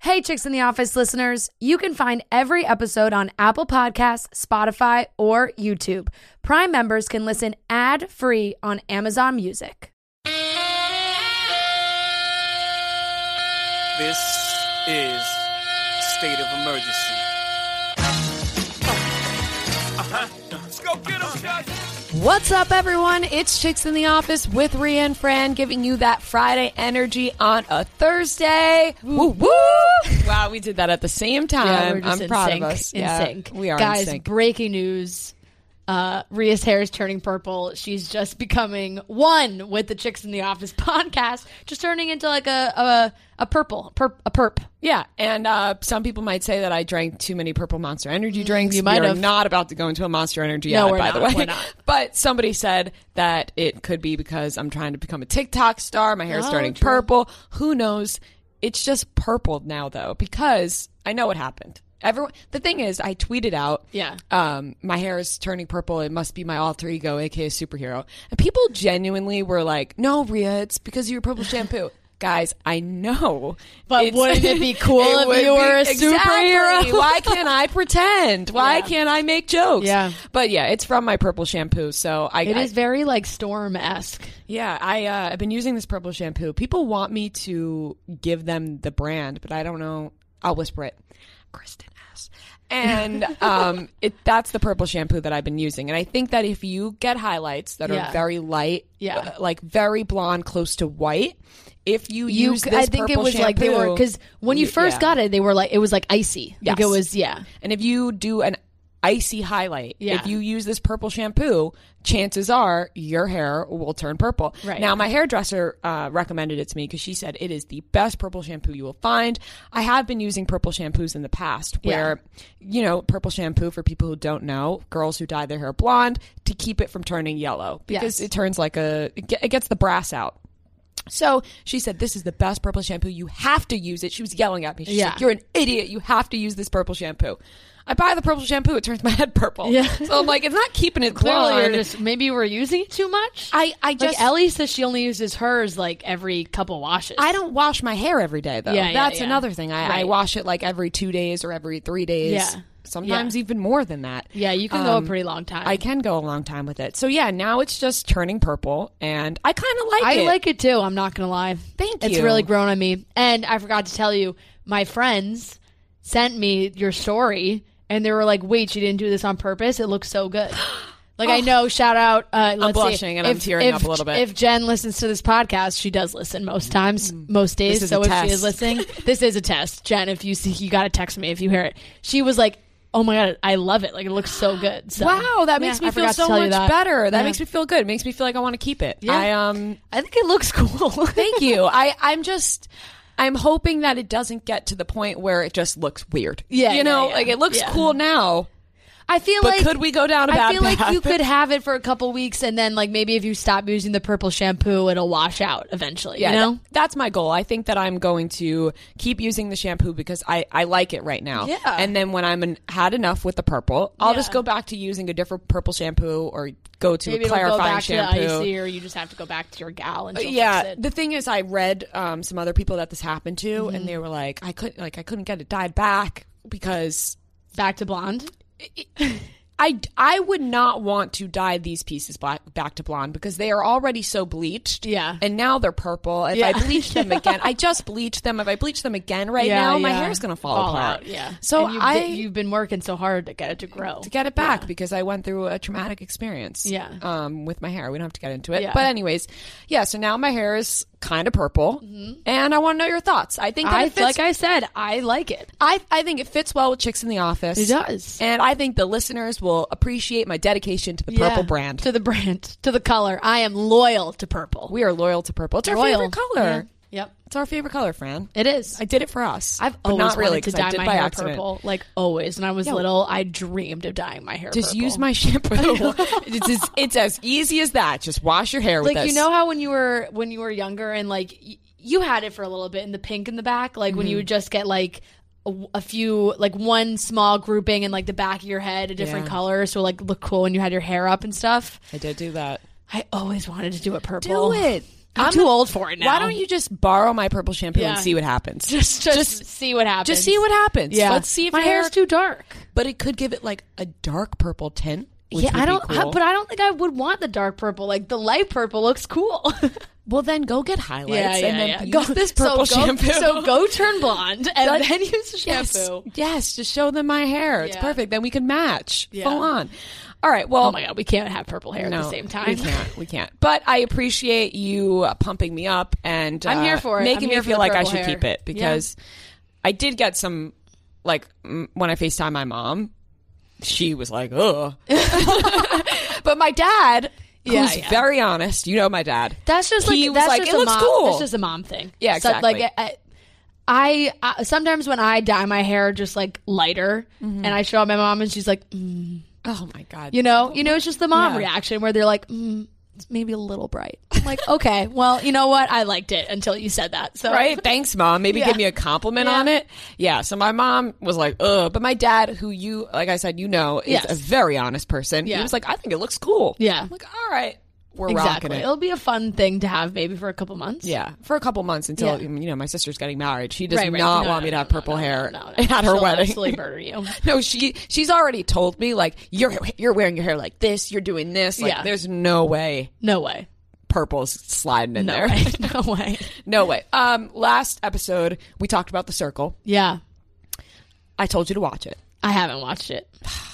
Hey, Chicks in the Office listeners, you can find every episode on Apple Podcasts, Spotify, or YouTube. Prime members can listen ad-free on Amazon Music. This is State of Emergency. Let's go get 'em, guys. What's up, everyone? It's Chicks in the Office with Rhea and Fran, giving you that Friday energy on a Thursday. Woo woo! Wow, we did that at the same time. Yeah, we're just I'm proud sync, of us. in sync. We are Guys, in sync. breaking news. Rhea's hair is turning purple. She's just becoming one with the Chicks in the Office podcast, just turning into like a perp. Yeah, and some people might say that I drank too many Purple Monster Energy drinks. You might We are have. not about to go into a Monster Energy No, ad, we're by not. the way. We're not. But somebody said that it could be because I'm trying to become a TikTok star. My hair is turning true. purple. Who knows? It's just purpled now, though, because I know what happened. The thing is, I tweeted out, my hair is turning purple. It must be my alter ego, aka superhero. And people genuinely were like, "No, Rhea, it's because of your purple shampoo." Guys, I know. But wouldn't it be cool if you were a superhero? Why can't I pretend? Why can't I make jokes? Yeah. But yeah, it's from my purple shampoo. So It is very like Storm-esque. Yeah, I've been using this purple shampoo. People want me to give them the brand, but I don't know. I'll whisper it. Kristen S. And that's the purple shampoo that I've been using. And I think that if you get highlights that are very light, like very blonde, close to white, if you use this I think purple it was shampoo, like they were, because when you first got it, they were like, it was like icy. Yes. Like it was, And if you do an icy highlight, Yeah. if you use this purple shampoo, chances are your hair will turn purple. Right. Now, my hairdresser recommended it to me because she said it is the best purple shampoo you will find. I have been using purple shampoos in the past where, purple shampoo, for people who don't know, girls who dye their hair blonde, to keep it from turning yellow because it turns like it gets the brass out. So she said, this is the best purple shampoo. You have to use it. She was yelling at me. She's like, you're an idiot. You have to use this purple shampoo. I buy the purple shampoo. It turns my head purple. Yeah. So I'm like, it's not keeping it clearly blonde. maybe you were using it too much. I just, like Ellie says she only uses hers like every couple washes. I don't wash my hair every day though. That's another thing. I wash it like every 2 days or every 3 days. Yeah. Sometimes even more than that. Yeah, you can go a pretty long time. I can go a long time with it. So yeah, now it's just turning purple, and I kind of like it. I like it too. I'm not gonna lie. Thank you. It's really grown on me. And I forgot to tell you, my friends sent me your story, and they were like, "Wait, you didn't do this on purpose? It looks so good." Like I know, shout out. I'm blushing and I'm tearing up a little bit. If Jen listens to this podcast, she does listen most times, most days. So if she is listening, this is a test. Jen, if you see, you got to text me if you hear it. She was like, "Oh my God, I love it. Like it looks so good." So, wow, that makes me feel so much better. That makes me feel good. It makes me feel like I want to keep it. Yeah. I think it looks cool. Thank you. I'm hoping that it doesn't get to the point where it just looks weird. Yeah. Like it looks cool now. I feel but could we go down a bad path? I feel like you could have it for a couple weeks, and then like maybe if you stop using the purple shampoo, it'll wash out eventually. Yeah, you know? That's my goal. I think that I'm going to keep using the shampoo because I like it right now. Yeah. And then when I'm had enough with the purple, I'll just go back to using a different purple shampoo or go to maybe a clarifying go back shampoo. To the icy, or you just have to go back to your gal and she'll yeah. fix it. The thing is, I read some other people that this happened to, and they were like, I couldn't get it dyed back because back to blonde. I would not want to dye these pieces back to blonde because they are already so bleached. Yeah. And now they're purple. If I bleach them again, I just bleached them. If I bleach them again now, my hair's going to fall apart. Out. Yeah. So you've been working so hard to get it to grow. To get it back because I went through a traumatic experience. Yeah. With my hair. We don't have to get into it. Yeah. But anyways, so now my hair is kind of purple. Mm-hmm. And I want to know your thoughts. I think that it fits, like I said, I like it. I think it fits well with Chicks in the Office. It does. And I think the listeners will appreciate my dedication to the purple brand. To the brand. To the color. I am loyal to purple. We are loyal to purple. It's our favorite color. Yeah. Yep. It's our favorite color, Fran. It is. I did it for us. I've but always not really, wanted to dye my hair accident. purple. Like always. When I was little, I dreamed of dyeing my hair Just purple. use my shampoo. It's as easy as that. Just wash your hair with this. Like, you know how when you were younger and like you had it for a little bit in the pink in the back, like when you would just get like a few, like one small grouping in like the back of your head, a different color, so like look cool when you had your hair up and stuff. I did do that. I always wanted to do it purple. Do it. I'm too old for it now. Why don't you just borrow my purple shampoo and see what happens? Just see what happens. Just see what happens. Yeah. Let's see if my hair's too dark. But it could give it like a dark purple tint. Yeah, I don't. Cool. But I don't think I would want the dark purple. Like the light purple looks cool. Well, then go get highlights and then use go, this purple shampoo. So go turn blonde and then use the shampoo. Yes, just show them my hair. It's perfect. Then we can match. Yeah. Full on. All right. Well, oh my God, we can't have purple hair at the same time. We can't. But I appreciate you pumping me up and I'm here for it. Making me feel like I should keep it because I did get some, like when I FaceTime my mom, she was like, ugh. But my dad, who's very honest, you know my dad. That's just like, he was like, it looks cool. That's just a mom thing. Yeah, exactly. So, like, I sometimes when I dye my hair just like lighter and I show up my mom and she's like, oh my God. You know, it's just the mom reaction where they're like, it's maybe a little bright. I'm like, okay, well, you know what? I liked it until you said that. So right? Thanks, Mom. Maybe give me a compliment on it. Yeah. So my mom was like, ugh. But my dad, who you, like I said, you know, is a very honest person. He was like, I think it looks cool. Yeah. I'm like, all right. We're rocking it. It'll be a fun thing to have maybe for a couple months. Yeah, for a couple months until, you know, my sister's getting married. She does not want me to have purple hair at her wedding. She'll absolutely murder you. No, she's already told me, like, you're wearing your hair like this, you're doing this. Like, there's no way. No way. Purple's sliding in there. No way. No way. Last episode, we talked about The Circle. Yeah. I told you to watch it. I haven't watched it.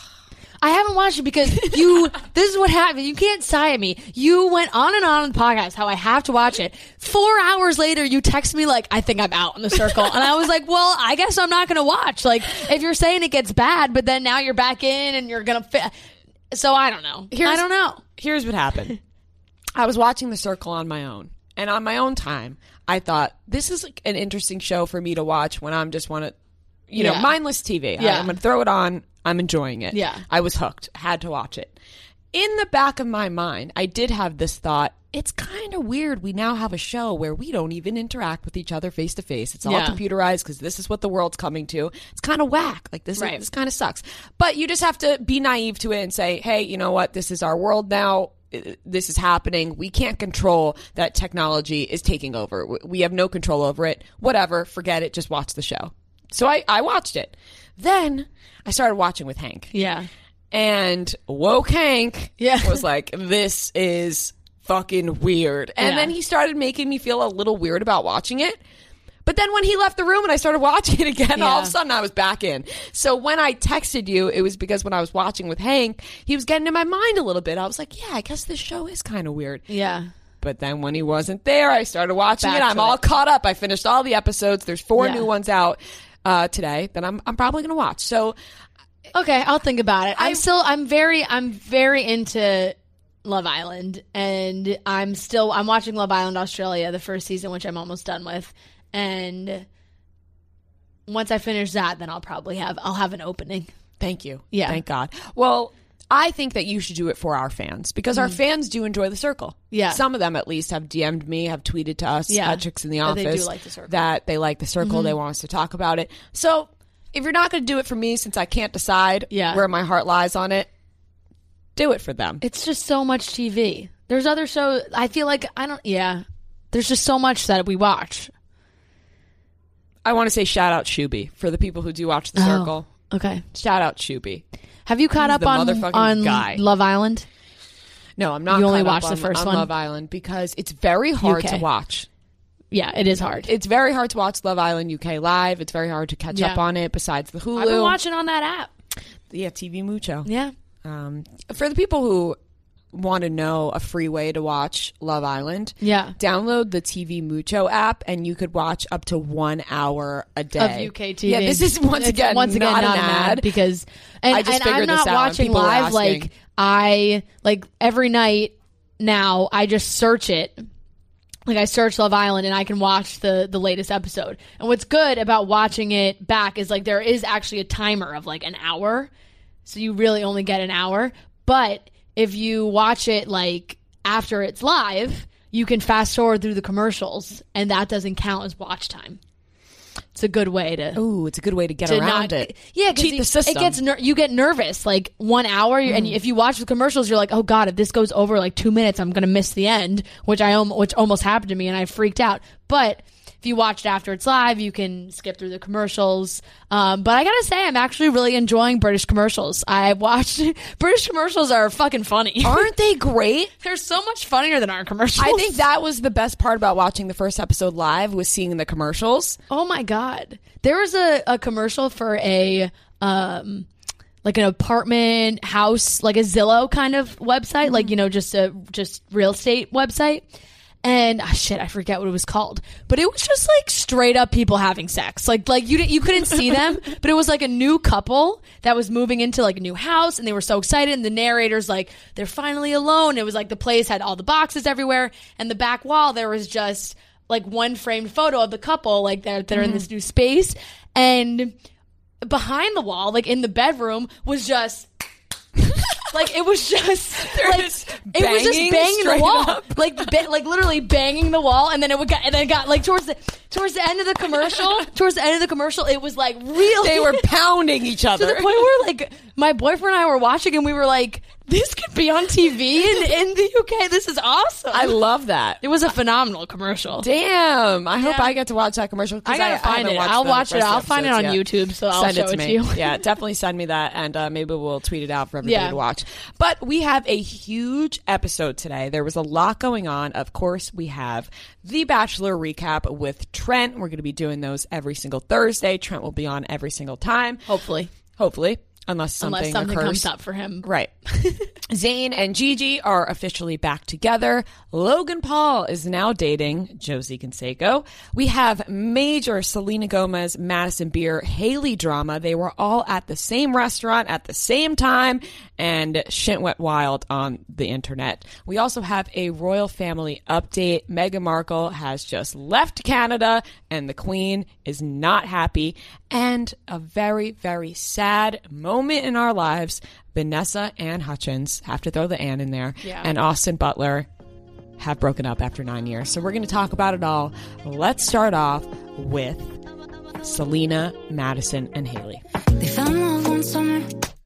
I haven't watched it because this is what happened. You can't sigh at me. You went on the podcast how I have to watch it. 4 hours later, you text me like, I think I'm out in The Circle. And I was like, well, I guess I'm not going to watch. Like, if you're saying it gets bad, but then now you're back in and you're going to So I don't know. I don't know. Here's what happened. I was watching The Circle on my own. And on my own time, I thought, this is like an interesting show for me to watch when I'm just want to, you know, mindless TV. Yeah. I'm going to throw it on. I'm enjoying it. Yeah. I was hooked. Had to watch it. In the back of my mind, I did have this thought, it's kind of weird. We now have a show where we don't even interact with each other face to face. It's all computerized because this is what the world's coming to. It's kind of whack. Like this kind of sucks. But you just have to be naive to it and say, hey, you know what? This is our world now. This is happening. We can't control that technology is taking over. We have no control over it. Whatever. Forget it. Just watch the show. So I watched it. Then I started watching with Hank. Yeah. And woke Hank was like, this is fucking weird. And then he started making me feel a little weird about watching it. But then when he left the room and I started watching it again, all of a sudden I was back in. So when I texted you, it was because when I was watching with Hank, he was getting in my mind a little bit. I was like, yeah, I guess this show is kind of weird. Yeah. But then when he wasn't there, I started watching it. I'm all caught up. I finished all the episodes. There's 4 new ones out today that I'm probably going to watch. So okay, I'll think about it. I'm very into Love Island, and I'm watching Love Island Australia, the first season, which I'm almost done with. And once I finish that, then I'll have an opening. Thank you. Yeah. Thank God. Well, I think that you should do it for our fans because our fans do enjoy The Circle. Yeah. Some of them at least have DM'd me, have tweeted to us at Chicks in the Office they do like The Circle. that they like The Circle. They want us to talk about it. So if you're not going to do it for me, since I can't decide where my heart lies on it, do it for them. It's just so much TV. There's other shows. I feel like there's just so much that we watch. I want to say shout out Shuby for the people who do watch The Circle. Okay. Shout out Shuby. Have you caught up on Love Island? No, I'm not. You only watched the first one? Love Island because it's very hard to watch. Yeah, it is hard. It's very hard to watch Love Island UK live. It's very hard to catch up on it besides the Hulu. I've been watching on that app. Yeah, TV Mucho. Yeah. For the people who want to know a free way to watch Love Island, download the TV Mucho app and you could watch up to 1 hour a day of UK TV. Yeah, this is once again not an ad because I just figured I'm not watching live. Like every night now, I just search it. Like I search Love Island and I can watch the latest episode. And what's good about watching it back is like there is actually a timer of like an hour, so you really only get an hour. But if you watch it like after it's live, you can fast forward through the commercials and that doesn't count as watch time. It's a good way to. Ooh, it's a good way to get around it. Yeah, cheat the system. It gets you get nervous like 1 hour, and if you watch the commercials, you're like, oh god, if this goes over like 2 minutes, I'm gonna miss the end, which almost happened to me, and I freaked out. But if you watch it after it's live, you can skip through the commercials. But I gotta say, I'm actually really enjoying British commercials. I watched British commercials are fucking funny. Aren't they great? They're so much funnier than our commercials. I think that was the best part about watching the first episode live, was seeing the commercials. Oh my god. There was a commercial for a like an apartment house, like a Zillow kind of website, like, you know, just real estate website. And shit, I forget what it was called, but it was just like straight up people having sex. Like you couldn't see them, but it was like a new couple that was moving into like a new house, and they were so excited. And the narrator's like, they're finally alone. It was like the place had all the boxes everywhere, and the back wall there was just like one framed photo of the couple, like they're in this new space, and behind the wall, like in the bedroom, was just. Like it was just like it was just banging the wall, like literally banging the wall, and then it got like towards the end of the commercial, it was like really they were pounding each other to the point where like my boyfriend and I were watching, and we were like, this could be on TV in the UK. This is awesome. I love that. It was a phenomenal commercial. Damn. I hope I get to watch that commercial. I gotta find it. I'll watch it. I'll find it on YouTube, so I'll show it to you. Yeah, definitely send me that, and maybe we'll tweet it out for everybody to watch. But we have a huge episode today. There was a lot going on. Of course, we have the Bachelor recap with Trent. We're going to be doing those every single Thursday. Trent will be on every single time. Hopefully. Unless something occurs. Comes up for him. Right. Zayn and Gigi are officially back together. Logan Paul is now dating Josie Canseco. We have major Selena Gomez, Madison Beer, Haley drama. They were all at the same restaurant at the same time, and shit went wild on the internet. We also have a royal family update. Meghan Markle has just left Canada, and the Queen is not happy. And a very, very sad moment in our lives. Vanessa and Hutchins, have to throw the Ann in there, and Austin Butler have broken up after 9 years. So we're going to talk about it all. Let's start off with Selena, Madison, and Haley. They found love one summer,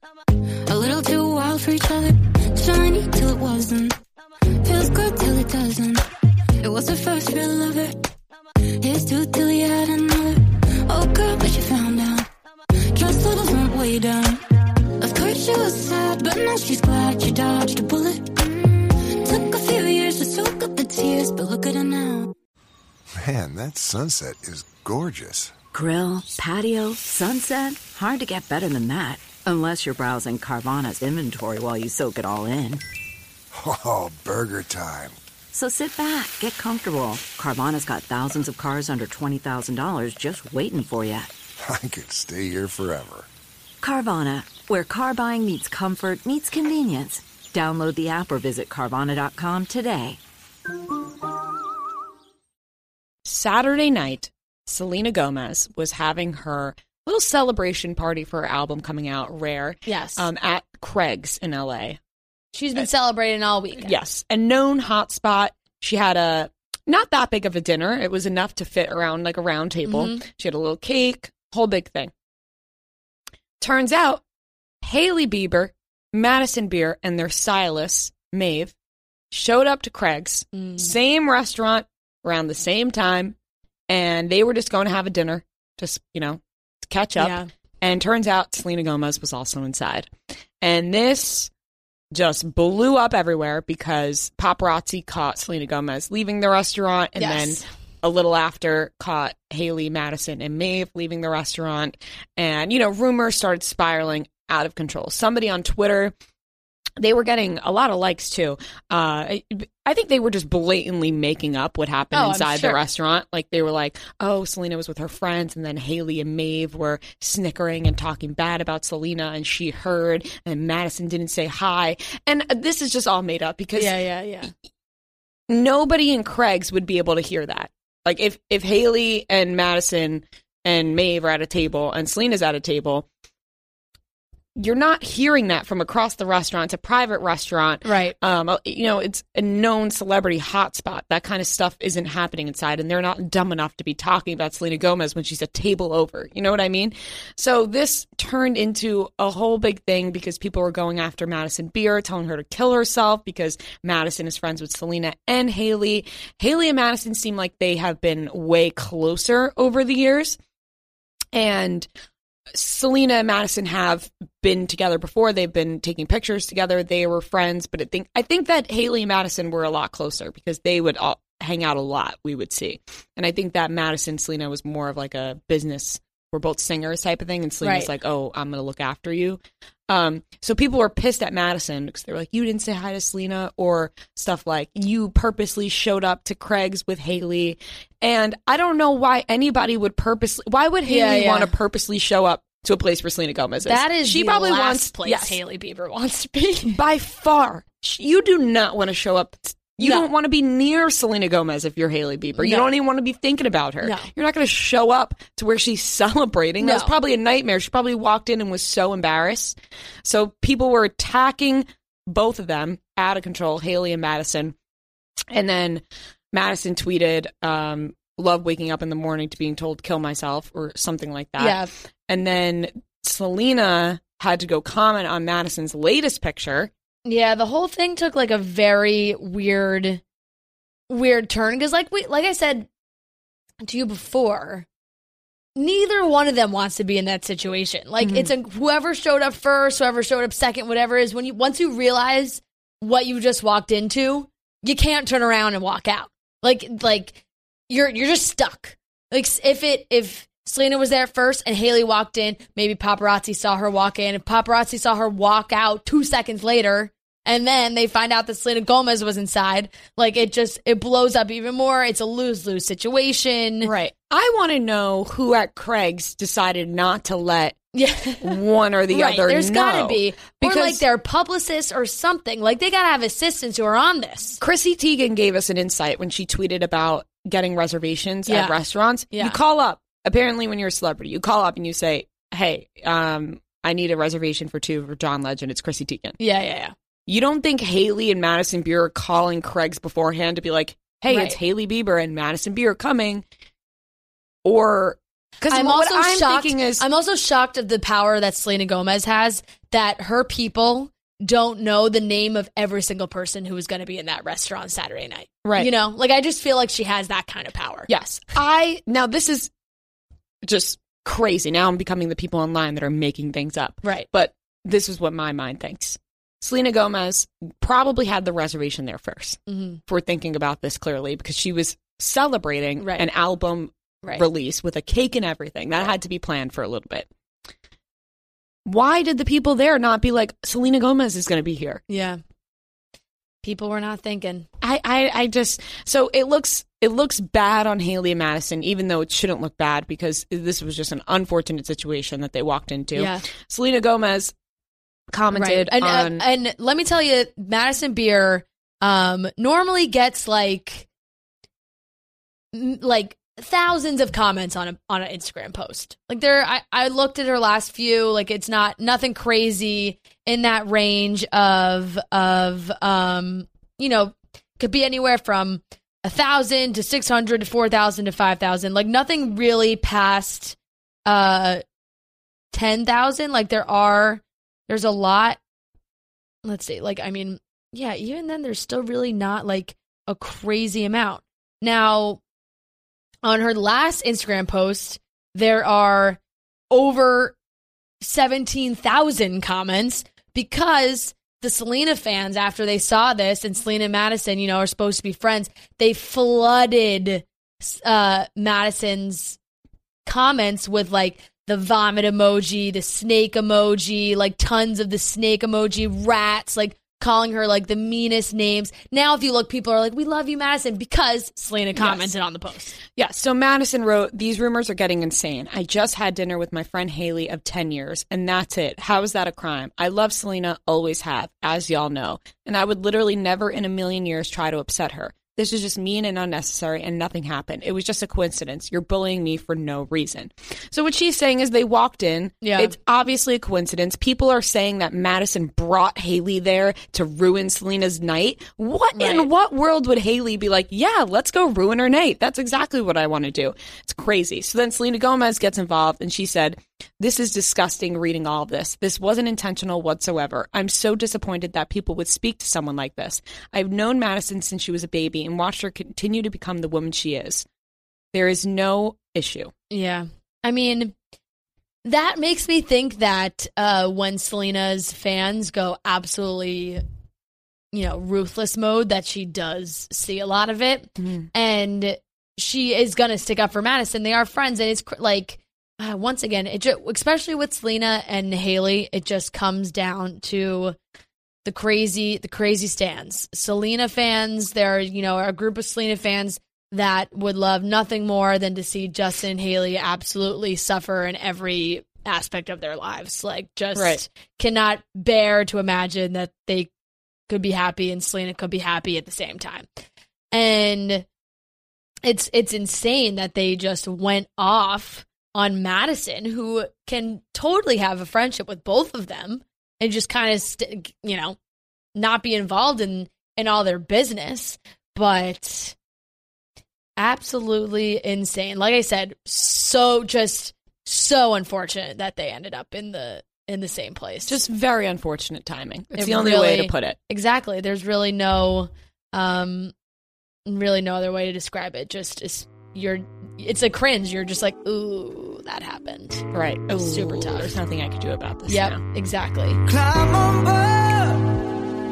a little too wild for each other. Shiny till it wasn't, feels good till it doesn't. It was the first real lover, here's two till he had another. Oh girl, but you found out, trust levels went way down. Of course she was sad, but now she's glad she dodged a bullet. Took a few years to soak up the tears, but look at her now. Man, that sunset is gorgeous. Grill, patio, sunset. Hard to get better than that. Unless you're browsing Carvana's inventory while you soak it all in. Oh, burger time. So sit back, get comfortable. Carvana's got thousands of cars under $20,000 just waiting for you. I could stay here forever. Carvana, where car buying meets comfort, meets convenience. Download the app or visit Carvana.com today. Saturday night, Selena Gomez was having her little celebration party for her album coming out, Rare. Yes. At Craig's in LA. She's been celebrating all week. Yes. A known hotspot. She had a not that big of a dinner. It was enough to fit around like a round table. Mm-hmm. She had a little cake, whole big thing. Turns out, Hailey Bieber, Madison Beer, and their stylist, Maeve, showed up to Craig's, same restaurant, around the same time, and they were just going to have a dinner, just, to catch up. Yeah. And turns out Selena Gomez was also inside. And this just blew up everywhere because paparazzi caught Selena Gomez leaving the restaurant, and then a little after caught Haley, Madison, and Maeve leaving the restaurant. And, rumors started spiraling out of control. Somebody on Twitter, they were getting a lot of likes too. I think they were just blatantly making up what happened inside the restaurant. Like they were like, oh, Selena was with her friends, and then Haley and Maeve were snickering and talking bad about Selena, and she heard, and Madison didn't say hi. And this is just all made up because nobody in Craig's would be able to hear that. Like if Haley and Madison and Maeve are at a table and Selena's at a table, you're not hearing that from across the restaurant. It's a private restaurant. Right. It's a known celebrity hotspot. That kind of stuff isn't happening inside, and they're not dumb enough to be talking about Selena Gomez when she's a table over. You know what I mean? So this turned into a whole big thing because people were going after Madison Beer, telling her to kill herself because Madison is friends with Selena and Hailey. Hailey and Madison seem like they have been way closer over the years. And Selena and Madison have been together before. They've been taking pictures together. They were friends, but I think that Hailey and Madison were a lot closer because they would all hang out a lot, we would see. And I think that Madison, Selena was more of like a business, we're both singers type of thing. And Selena's like, oh, I'm going to look after you. So people were pissed at Madison because they were like, you didn't say hi to Selena, or stuff like you purposely showed up to Craig's with Hailey. And I don't know why anybody would why would Hailey want to purposely show up to a place where Selena Gomez is? That is she probably last place Hailey Bieber wants to be. By far. You do not want to show up. You don't want to be near Selena Gomez if you're Hailey Bieber. You don't even want to be thinking about her. No. You're not going to show up to where she's celebrating. That was probably a nightmare. She probably walked in and was so embarrassed. So people were attacking both of them out of control, Hailey and Madison. And then Madison tweeted, love waking up in the morning to being told to kill myself or something like that. Yeah. And then Selena had to go comment on Madison's latest picture. Yeah, the whole thing took like a very weird turn because like I said to you before, neither one of them wants to be in that situation. Like it's whoever showed up first, whoever showed up second, whatever it is. Once you realize what you just walked into, you can't turn around and walk out. Like you're just stuck. Like if Selena was there first and Hailey walked in, maybe paparazzi saw her walk in, and paparazzi saw her walk out 2 seconds later, and then they find out that Selena Gomez was inside. Like it blows up even more. It's a lose-lose situation. Right. I want to know who at Craig's decided not to let one or the other There's know. Gotta be. Because or like their publicists or something. Like they gotta have assistants who are on this. Chrissy Teigen gave us an insight when she tweeted about getting reservations at restaurants. Yeah. You call up. Apparently, when you're a celebrity, you call up and you say, hey, I need a reservation for 2 for John Legend. It's Chrissy Teigen. Yeah. You don't think Hailey and Madison Beer are calling Craig's beforehand to be like, hey, it's Hailey Bieber and Madison Beer coming? Or... Because I'm also shocked of the power that Selena Gomez has, that her people don't know the name of every single person who is going to be in that restaurant Saturday night. Right. You know, like I just feel like she has that kind of power. Yes. Now this is just crazy. Now I'm becoming the people online that are making things up. Right. But this is what my mind thinks. Selena Gomez probably had the reservation there first. Mm-hmm. If we're thinking about this clearly, because she was celebrating an album release with a cake and everything. That had to be planned for a little bit. Why did the people there not be like, Selena Gomez is going to be here? Yeah. People were not thinking. I just, so it looks bad on Hailey and Madison, even though it shouldn't look bad because this was just an unfortunate situation that they walked into. Yeah. Selena Gomez commented on... and let me tell you, Madison Beer normally gets like thousands of comments on an Instagram post. Like I looked at her last few, like it's nothing crazy in that range of could be anywhere from 1,000 to 600 to 4,000 to 5,000. Like nothing really past 10,000. Like there's a lot. Let's see. Like I mean, yeah. Even then, there's still really not like a crazy amount. Now, on her last Instagram post, there are over 17,000 comments because the Selena fans, after they saw this, and Selena and Madison, are supposed to be friends, they flooded Madison's comments with like the vomit emoji, the snake emoji, like tons of the snake emoji, rats, like calling her like the meanest names. Now, if you look, people are like, we love you, Madison, because Selena commented on the post. Yeah, so Madison wrote, these rumors are getting insane. I just had dinner with my friend Hailey of 10 years, and that's it. How is that a crime? I love Selena, always have, as y'all know, and I would literally never in a million years try to upset her. This is just mean and unnecessary, and nothing happened. It was just a coincidence. You're bullying me for no reason. So what she's saying is they walked in. Yeah. It's obviously a coincidence. People are saying that Madison brought Haley there to ruin Selena's night. In what world would Haley be like, yeah, let's go ruin her night? That's exactly what I want to do. It's crazy. So then Selena Gomez gets involved, and she said, this is disgusting reading all of this. This wasn't intentional whatsoever. I'm so disappointed that people would speak to someone like this. I've known Madison since she was a baby and watched her continue to become the woman she is. There is no issue. Yeah. I mean, that makes me think that when Selena's fans go absolutely, ruthless mode, that she does see a lot of it. Mm-hmm. And she is going to stick up for Madison. They are friends. And it's like, once again, especially with Selena and Haley, it just comes down to the crazy stans. Selena fans, there are a group of Selena fans that would love nothing more than to see Justin and Haley absolutely suffer in every aspect of their lives. Like, just cannot bear to imagine that they could be happy and Selena could be happy at the same time. And it's insane that they just went off on Madison, who can totally have a friendship with both of them and just kind of, not be involved in all their business. But absolutely insane. Like I said, so unfortunate that they ended up in the same place. Just very unfortunate timing. It's the only way to put it. Exactly. There's really no other way to describe it. It's a cringe. You're just like, ooh, that happened. Right. It was super tough. There's nothing I could do about this. Yep, now. Exactly. Climb on board.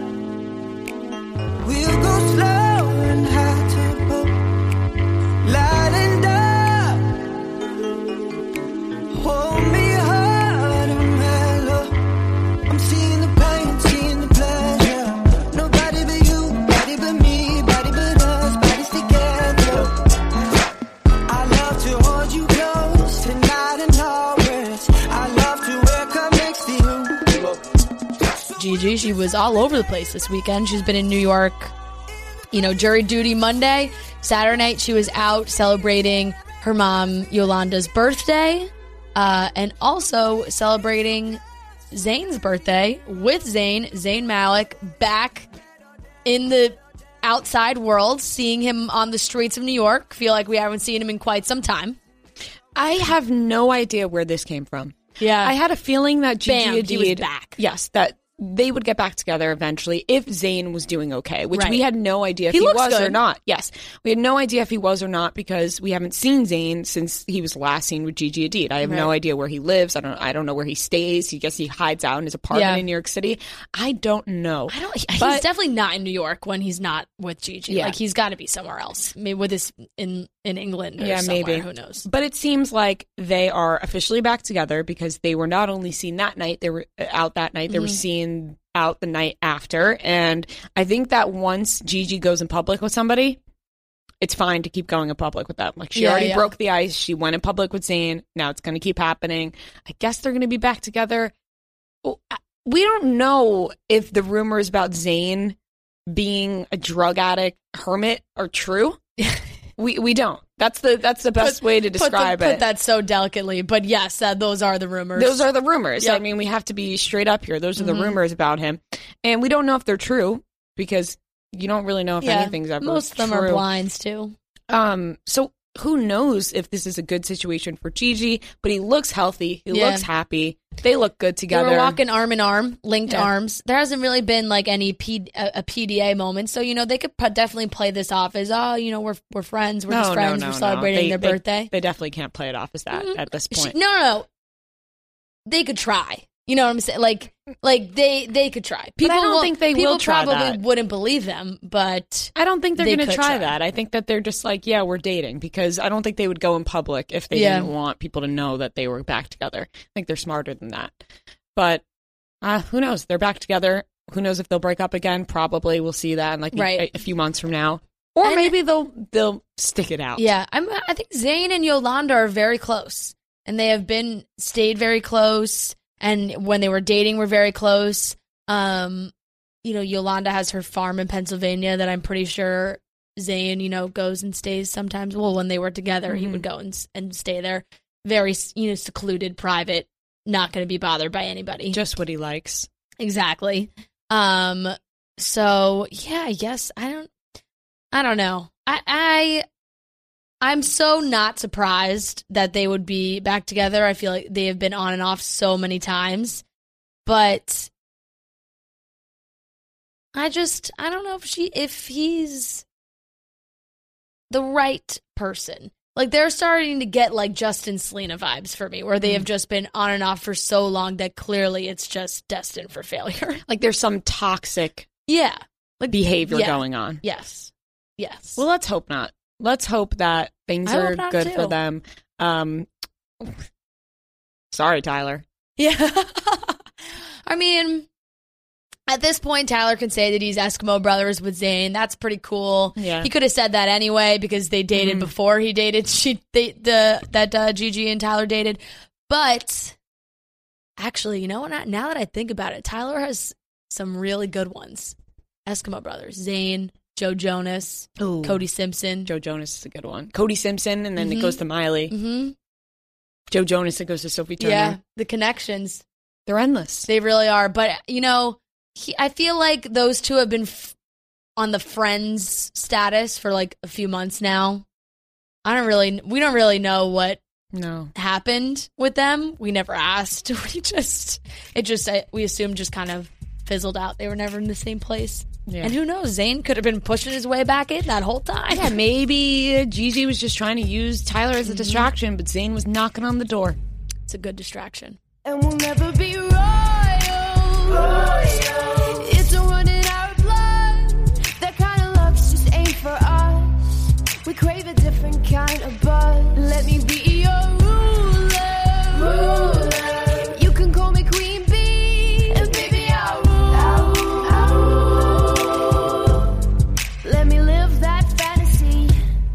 We'll go slow and high tempo. Light and dark. Hold me hard and mellow. I'm seeing the pain, seeing the pleasure. Nobody but you, body but me, body but us, bodies together. I love to hold you close tonight and always. I love to wake up next to you. Gigi, she was all over the place this weekend. She's been in New York, jury duty Monday. Saturday night, she was out celebrating her mom, Yolanda's birthday, and also celebrating Zayn's birthday with Zayn Malik, back in the outside world, seeing him on the streets of New York. Feel like we haven't seen him in quite some time. I have no idea where this came from. Yeah. I had a feeling that Gigi Hadid, he was back. Yes, that they would get back together eventually if Zayn was doing okay, which Right. we had no idea if he was good. or not. Yes, we had no idea if he was or not because we haven't seen Zayn since he was last seen with Gigi Hadid. I have no idea where he lives. I don't know where he stays. I guess he hides out in his apartment in New York City. I don't know. He's definitely not in New York when he's not with Gigi. Yeah. Like, he's got to be somewhere else. Maybe with this in England or somewhere. Maybe. Who knows? But it seems like they are officially back together because they were not only seen that night, they were out that night, they were seen out the night after. And I think that once Gigi goes in public with somebody, it's fine to keep going in public with them. Like, she already broke the ice. She went in public with Zayn. Now it's going to keep happening. I guess they're going to be back together. We don't know if the rumors about Zayn being a drug addict hermit are true. We don't. That's the best way to describe it. Put that so delicately, but yes, those are the rumors. Those are the rumors. Yep. I mean, we have to be straight up here. Those are the rumors about him, and we don't know if they're true because you don't really know if anything's ever. Most of them are blinds too. So who knows if this is a good situation for Gigi? But he looks healthy. He looks happy. They look good together. They were walking arm in arm, linked arms. There hasn't really been like any a PDA moment, so they could definitely play this off as we're friends, we're just friends, we're celebrating their birthday. They definitely can't play it off as that at this point. No, they could try. You know what I'm saying? Like they could try. People, but I don't think they will try that. People probably wouldn't believe them, but I don't think they're going to try that. I think that they're just like, yeah, we're dating, because I don't think they would go in public if they didn't want people to know that they were back together. I think they're smarter than that. But who knows? They're back together. Who knows if they'll break up again? Probably we'll see that in like a few months from now. Or maybe they'll stick it out. Yeah, I think Zayn and Yolanda are very close, and they have stayed very close. And when they were dating, were very close. Yolanda has her farm in Pennsylvania that I'm pretty sure Zayn, you know, goes and stays sometimes. Well, when they were together, he would go and stay there. Very, you know, secluded, private, not going to be bothered by anybody. Just what he likes. Exactly. So yeah, I guess I don't know. I'm so not surprised that they would be back together. I feel like they have been on and off so many times, but I don't know if he's the right person. Like, they're starting to get like Justin Selena vibes for me, where they have just been on and off for so long that clearly it's just destined for failure. Like, there's some toxic behavior going on. Yes. Well, let's hope not. Let's hope that things are good too. for them. Sorry, Tyler. Yeah. I mean, at this point, Tyler can say that he's Eskimo brothers with Zayn. That's pretty cool. Yeah. He could have said that anyway because they dated before he dated. Gigi and Tyler dated. But actually, you know what? Now that I think about it, Tyler has some really good ones. Eskimo brothers, Zayn, Joe Jonas, Cody Simpson. Joe Jonas is a good one. Cody Simpson, and then it goes to Miley. Mm-hmm. Joe Jonas, it goes to Sophie Turner. Yeah, the connections. They're endless. They really are. But, you know, I feel like those two have been on the Friends status for like a few months now. We don't really know what happened with them. We never asked. We assumed just kind of fizzled out. They were never in the same place. Yeah. And who knows? Zayn could have been pushing his way back in that whole time. Yeah, maybe Gigi was just trying to use Tyler as a distraction, but Zayn was knocking on the door. It's a good distraction. And we'll never be royal. It's a run in our blood. That kind of luck's just ain't for us. We crave a different kind of buzz. Let me be your ruler. You can call me Queen Bee. And baby, I'll rule. Let me live that fantasy.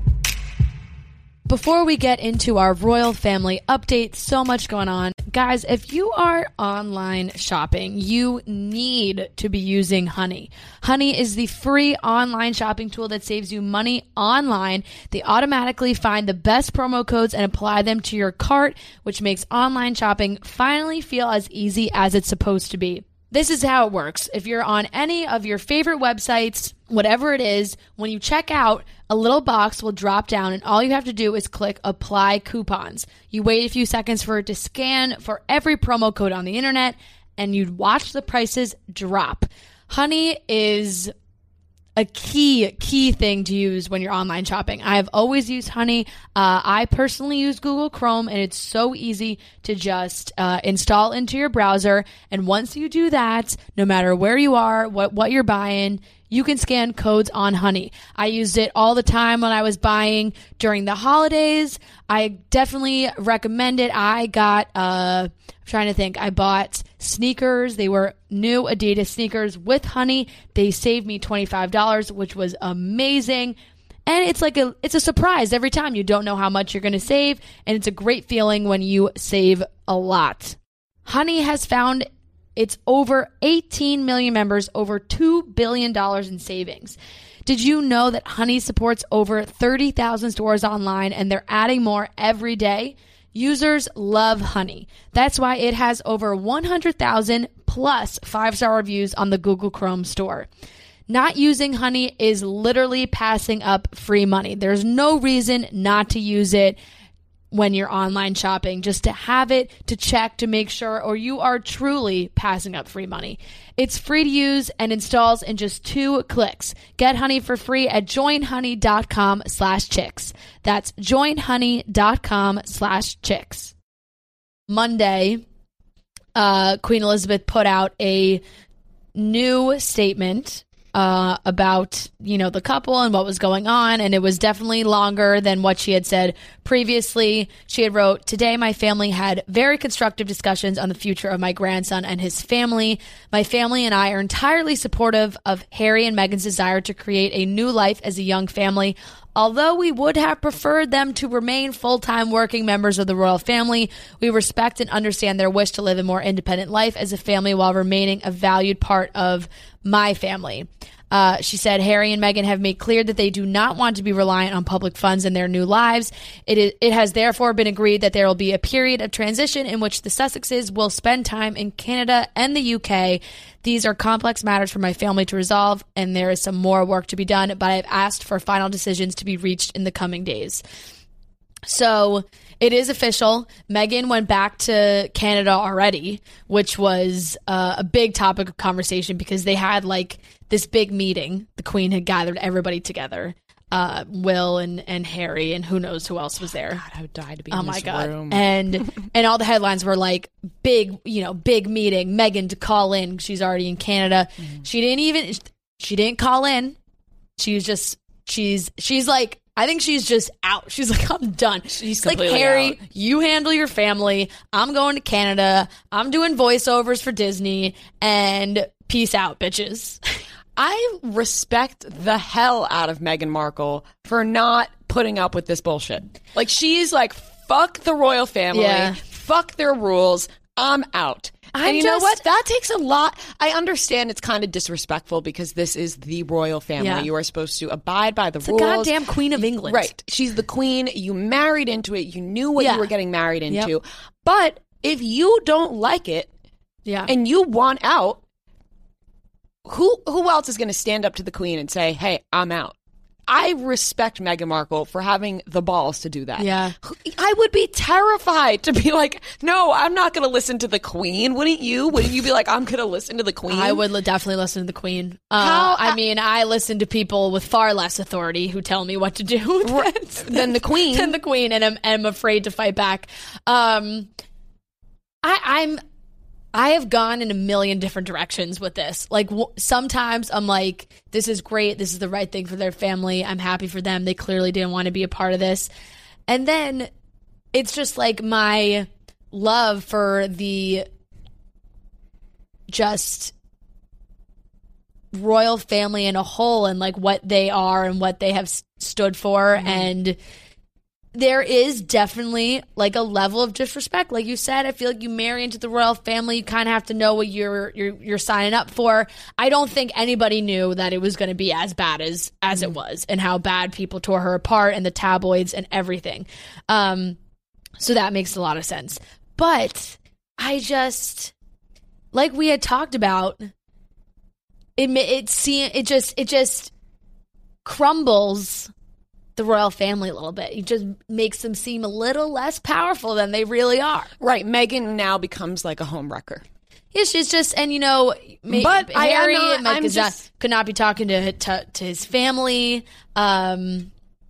Before we get into our royal family update, so much going on. Guys, if you are online shopping, you need to be using Honey. Honey is the free online shopping tool that saves you money online. They automatically find the best promo codes and apply them to your cart, which makes online shopping finally feel as easy as it's supposed to be. This is how it works. If you're on any of your favorite websites, whatever it is, when you check out, a little box will drop down and all you have to do is click apply coupons. You wait a few seconds for it to scan for every promo code on the internet and you watch the prices drop. Honey is a key thing to use when you're online shopping. I have always used Honey. I personally use Google Chrome, and it's so easy to just install into your browser. And once you do that, no matter where you are, what you're buying, you can scan codes on Honey. I used it all the time when I was buying during the holidays. I definitely recommend it. I got, I'm trying to think, I bought sneakers. They were new Adidas sneakers with Honey. They saved me $25, which was amazing. And it's a surprise every time. You don't know how much you're going to save, and it's a great feeling when you save a lot. Honey has found its over 18 million members, over $2 billion in savings. Did you know that Honey supports over 30,000 stores online, and they're adding more every day? Users love Honey. That's why it has over 100,000 plus 5-star reviews on the Google Chrome store. Not using Honey is literally passing up free money. There's no reason not to use it when you're online shopping, just to have it, to check, to make sure, or you are truly passing up free money. It's free to use and installs in just 2 clicks. Get Honey for free at joinhoney.com/chicks. That's joinhoney.com/chicks. Monday, Queen Elizabeth put out a new statement about, the couple and what was going on, and it was definitely longer than what she had said previously. She had wrote, "Today my family had very constructive discussions on the future of my grandson and his family. My family and I are entirely supportive of Harry and Meghan's desire to create a new life as a young family. Although we would have preferred them to remain full-time working members of the royal family, we respect and understand their wish to live a more independent life as a family while remaining a valued part of my family." She said Harry and Meghan have made clear that they do not want to be reliant on public funds in their new lives. It has therefore been agreed that there will be a period of transition in which the Sussexes will spend time in Canada and the UK. These are complex matters for my family to resolve, and there is some more work to be done, but I've asked for final decisions to be reached in the coming days. So it is official. Meghan went back to Canada already, which was a big topic of conversation because they had like this big meeting. The Queen had gathered everybody together, Will and Harry, and who knows who else was there. God, I would die to be in this room. And all the headlines were like big meeting. Meghan to call in. She's already in Canada. She didn't call in. She's like, I think she's just out. She's like, I'm done. She's like, Harry, out. You handle your family. I'm going to Canada. I'm doing voiceovers for Disney, and peace out, bitches. I respect the hell out of Meghan Markle for not putting up with this bullshit. Like, she's like, fuck the royal family. Fuck their rules. I'm out. And you know what? That takes a lot. I understand it's kind of disrespectful because this is the royal family. Yeah. You are supposed to abide by the rules. The goddamn Queen of England. Right. She's the queen. You married into it. You knew what you were getting married into. Yep. But if you don't like it and you want out, who else is going to stand up to the Queen and say, hey, I'm out? I respect Meghan Markle for having the balls to do that. Yeah. I would be terrified to be like, no, I'm not going to listen to the Queen. Wouldn't you? Wouldn't you be like, I'm going to listen to the Queen? I would definitely listen to the Queen. I listen to people with far less authority who tell me what to do than the Queen. Than the Queen, and I'm afraid to fight back. I have gone in a million different directions with this. Like, sometimes I'm like, this is great. This is the right thing for their family. I'm happy for them. They clearly didn't want to be a part of this. And then it's just like my love for the just royal family in a whole and like what they are and what they have stood for. And there is definitely like a level of disrespect. Like you said, I feel like you marry into the royal family, you kind of have to know what you're signing up for. I don't think anybody knew that it was going to be as bad as it was, and how bad people tore her apart and the tabloids and everything. So that makes a lot of sense. But I just, like we had talked about, it just crumbles the royal family a little bit. It just makes them seem a little less powerful than they really are. Right. Meghan now becomes like a homewrecker. Yeah, she's just, and but Harry could not be talking to his family. It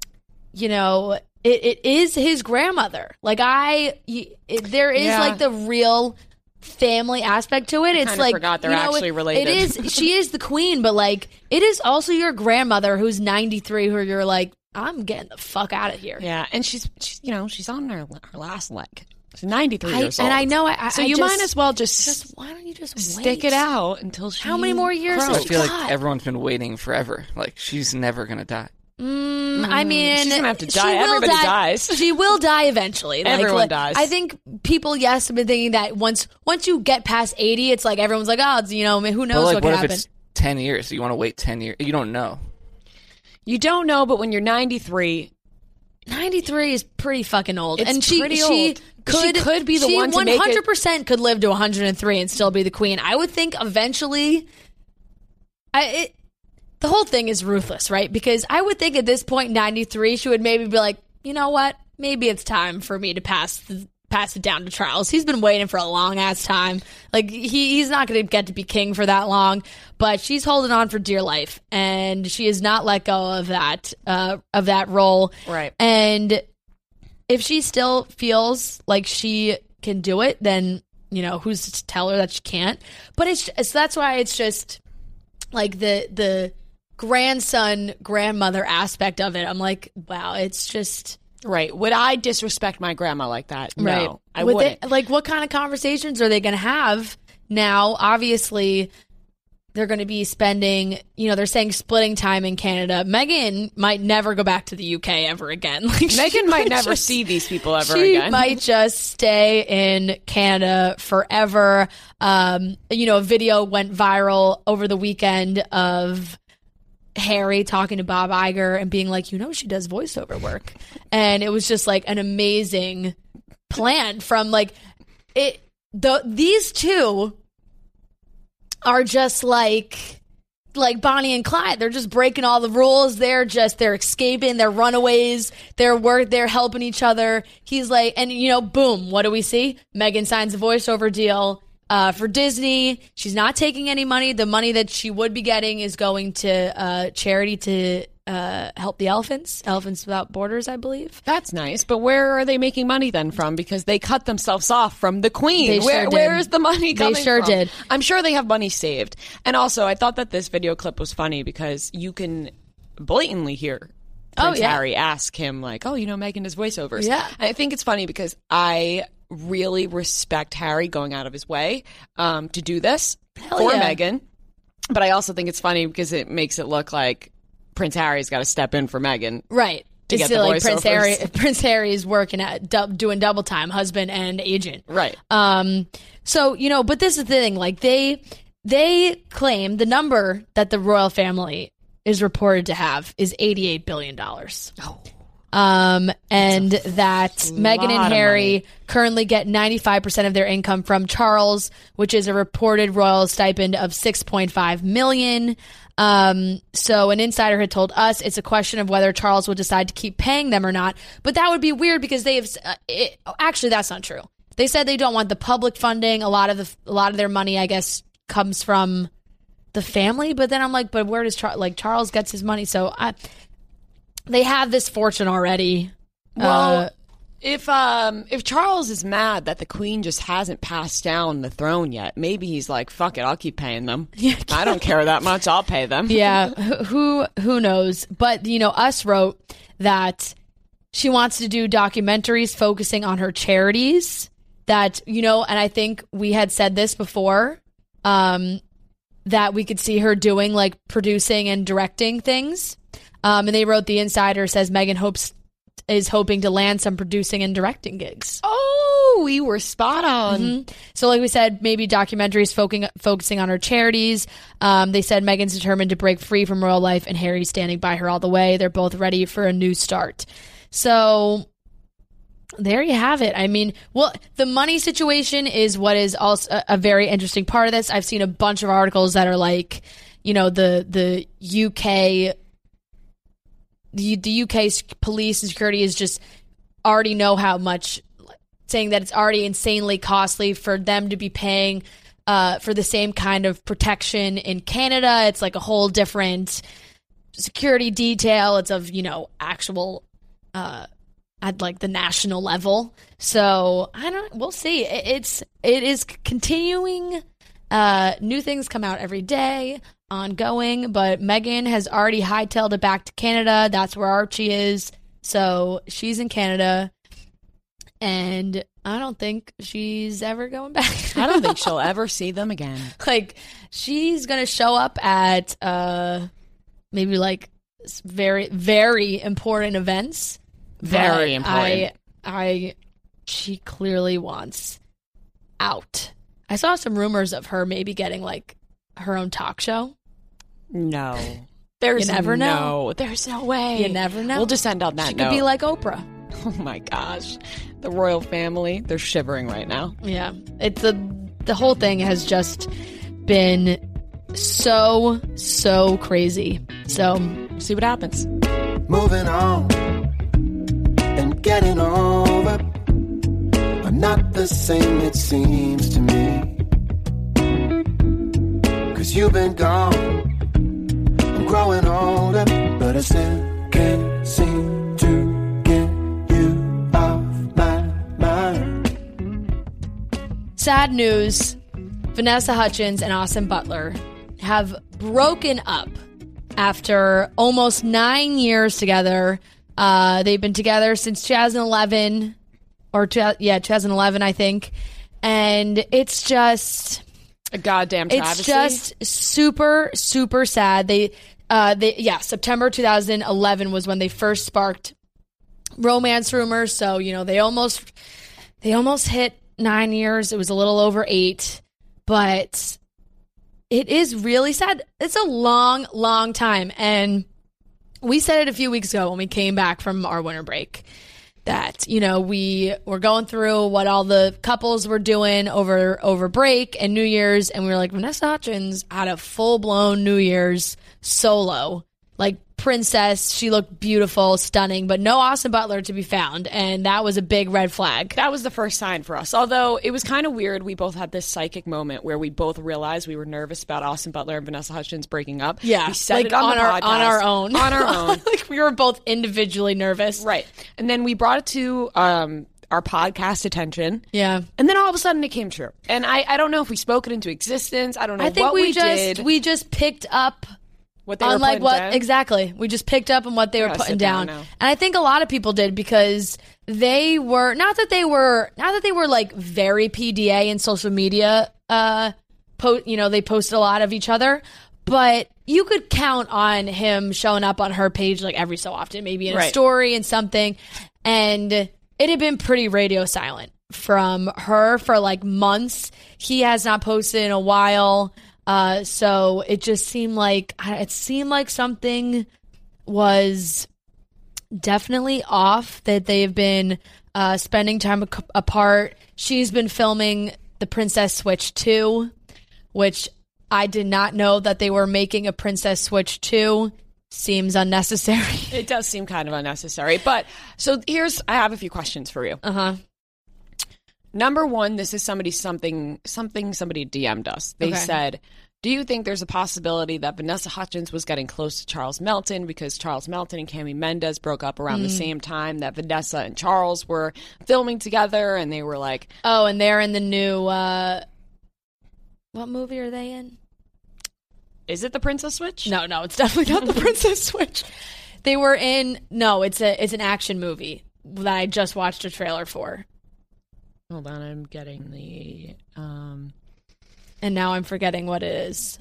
is his grandmother. Like there is like the real family aspect to it. It's like, forgot they're actually related. It is. She is the queen, but like it is also your grandmother who's 93, who you're like, I'm getting the fuck out of here. Yeah, and she's on her last leg. She's 93 years old. And I know, so you might as well just why don't you just stick it out until she How many more years I has she feel got? like everyone's been waiting forever. Like, she's never going to die. I mean, she's gonna have to die. Everybody dies. She will die eventually. Everyone dies. I think people, have been thinking that once you get past 80, it's like everyone's like, oh, who knows what can happen. What if it's 10 years? You want to wait 10 years? You don't know. You don't know, but when you're 93... 93 is pretty fucking old. It's and she could be the one to make it. 100% could live to 103 and still be the queen. I would think eventually... the whole thing is ruthless, right? Because I would think at this point, 93, she would maybe be like, you know what? Maybe it's time for me to pass it down to Charles. He's been waiting for a long ass time. Like he's not going to get to be king for that long, but she's holding on for dear life, and she has not let go of that role. Right. And if she still feels like she can do it, then who's to tell her that she can't? But so that's why it's just like the grandson grandmother aspect of it. I'm like, wow, it's just. Right. Would I disrespect my grandma like that? No, right. I wouldn't. Like, what kind of conversations are they going to have now? Obviously, they're going to be spending, they're saying splitting time in Canada. Meghan might never go back to the UK ever again. Like, Meghan might never see these people ever She again. might just stay in Canada forever. A video went viral over the weekend of Harry talking to Bob Iger and being like, she does voiceover work. And it was just like an amazing plan from like it. These two are just like Bonnie and Clyde. They're just breaking all the rules. They're escaping. They're runaways. They're helping each other. He's like, and boom, what do we see? Meghan signs a voiceover deal for Disney. She's not taking any money. The money that she would be getting is going to charity to help the Elephants Without Borders, I believe. That's nice, but where are they making money then from? Because they cut themselves off from the Queen. They sure did. Where is the money coming from? They sure did. I'm sure they have money saved. And also, I thought that this video clip was funny because you can blatantly hear Prince Harry ask him like, Meghan does voiceovers. Yeah. And I think it's funny because I really respect Harry going out of his way to do this for Meghan. But I also think it's funny because it makes it look like Prince Harry's got to step in for Meghan. Right. To get the like voiceovers. Prince Harry's working at doing double time, husband and agent. Right. So, but this is the thing. Like they claim the number that the royal family is reported to have is $88 billion. Oh. And that Meghan and Harry currently get 95% of their income from Charles, which is a reported royal stipend of $6.5 million. So an insider had told us it's a question of whether Charles will decide to keep paying them or not. But that would be weird because they have actually that's not true. They said they don't want the public funding. A lot of their money, I guess, comes from the family. But then I'm like, but where does Charles gets his money? So they have this fortune already. Well, if Charles is mad that the Queen just hasn't passed down the throne yet, maybe he's like, fuck it, I'll keep paying them. I don't care that much. I'll pay them. Yeah, who knows? But Us wrote that she wants to do documentaries focusing on her charities. That and I think we had said this before. That we could see her doing like producing and directing things. And they wrote the insider says Meghan is hoping to land some producing and directing gigs. Oh, we were spot on. Mm-hmm. So like we said, maybe documentaries focusing on her charities. They said Meghan's determined to break free from royal life and Harry's standing by her all the way. They're both ready for a new start. So there you have it. I mean, the money situation is what is also a very interesting part of this. I've seen a bunch of articles that are like, the UK... The UK's police and security is just already know how much, saying that it's already insanely costly for them to be paying for the same kind of protection in Canada. It's like a whole different security detail. It's of, actual at like the national level. So we'll see. It is continuing. New things come out every day. Ongoing, but Meghan has already hightailed it back to Canada. That's where Archie is. So she's in Canada, and I don't think she's ever going back. I don't think she'll ever see them again. Like, she's gonna show up at maybe like very, very important events. Very important. She clearly wants out. I saw some rumors of her maybe getting like her own talk show. No. There's you never know. There's no way. You never know. We'll just end on that She note. could be like Oprah. Oh my gosh. The royal family, they're shivering right now. Yeah. It's the whole thing has just been so crazy. So see what happens. Moving on and getting over are not the same, it seems to me. 'Cause you've been gone, I'm growing older, but I still can't seem to get you off my mind. Sad news. Vanessa Hudgens and Austin Butler have broken up after almost 9 years together. They've been together since 2011, 2011, I think. And it's just a goddamn travesty. It's just super, super sad. September 2011 was when they first sparked romance rumors. So, they almost hit 9 years. It was a little over 8, but it is really sad. It's a long, long time. And we said it a few weeks ago when we came back from our winter break that, you know, we were going through what all the couples were doing over break and New Year's. And we were like, Vanessa Hudgens had a full-blown New Year's solo. Like, princess, she looked beautiful, stunning, but no Austin Butler to be found, and that was a big red flag. That was the first sign for us, although it was kind of weird. We both had this psychic moment where we both realized we were nervous about Austin Butler and Vanessa Hudgens breaking up. Yeah, we said like it on our own. Like, we were both individually nervous. Right, and then we brought it to our podcast attention. Yeah. And then all of a sudden it came true. And I don't know if we spoke it into existence. I don't know what we did. We just picked up what they were putting down? Exactly. We just picked up on what they were putting down. And I think a lot of people did because they were not that they were like very PDA in social media they posted a lot of each other, but you could count on him showing up on her page like every so often, maybe in a story and something. And it had been pretty radio silent from her for like months. He has not posted in a while. So it just seemed like something was definitely off, that they've been spending time apart. She's been filming The Princess Switch 2, which I did not know that they were making a Princess Switch 2. Seems unnecessary. It does seem kind of unnecessary. But so I have a few questions for you. Number one, this is somebody DM'd us. They said, do you think there's a possibility that Vanessa Hudgens was getting close to Charles Melton because Charles Melton and Cami Mendes broke up around the same time that Vanessa and Charles were filming together, and they were like... Oh, and they're in the new... what movie are they in? Is it The Princess Switch? No, it's definitely not The Princess Switch. They were in... No, it's an action movie that I just watched a trailer for. Hold on, I'm getting the... And now I'm forgetting what it is.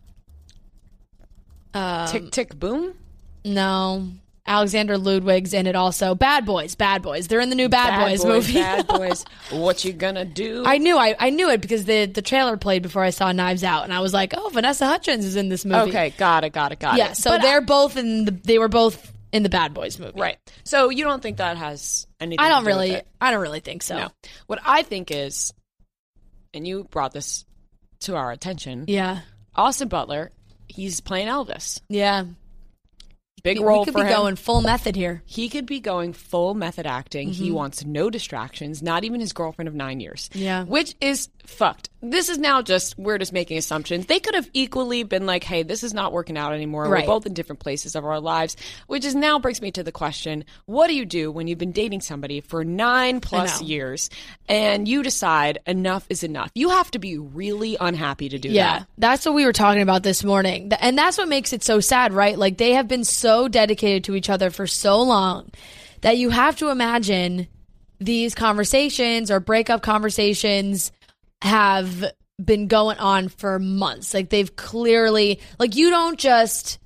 Tick, Tick, Boom? No. Alexander Ludwig's in it also. Bad Boys. They're in the new Bad Boys movie. Bad Boys. What you gonna do? I knew it because the trailer played before I saw Knives Out, and I was like, oh, Vanessa Hudgens is in this movie. Okay, got it. Yeah, so they were both in the Bad Boys movie. Right. So you don't think that has anything I don't to do with it? I don't really think so. No. What I think is, and you brought this to our attention. Yeah. Austin Butler, he's playing Elvis. Yeah. Big role for him. He could be going full method here. He could be going full method acting. He wants no distractions, not even his girlfriend of 9 years. Yeah. Which is fucked. This is now we're just making assumptions. They could have equally been like, hey, this is not working out anymore. Right. We're both in different places of our lives. Which is now brings me to the question, what do you do when you've been dating somebody for 9+ years and you decide enough is enough? You have to be really unhappy to do that. Yeah, that's what we were talking about this morning. And that's what makes it so sad, right? Like, they have been so dedicated to each other for so long that you have to imagine these conversations or breakup conversations have been going on for months. Like, they've clearly, like, you don't just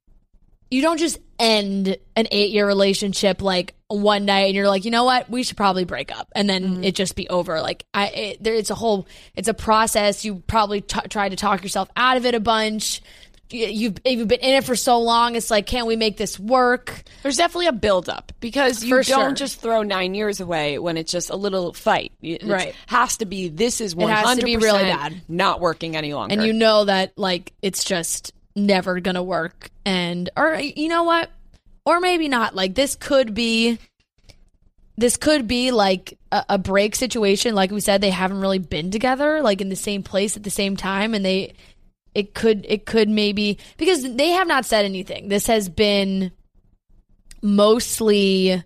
end an 8-year relationship like one night and you're like, you know what, we should probably break up, and then it just be over. Like, it's a process. You probably try to talk yourself out of it a bunch. You've been in it for so long. It's like, can't we make this work? There's definitely a buildup because you don't just throw 9 years away when it's just a little fight. It has to be, this is 100% it has to be really bad, not working any longer. And you know that, like, it's just never gonna work. Or you know what? Or maybe not. Like, this could be like a break situation. Like we said, they haven't really been together, like, in the same place at the same time, and it could maybe, because they have not said anything. This has been mostly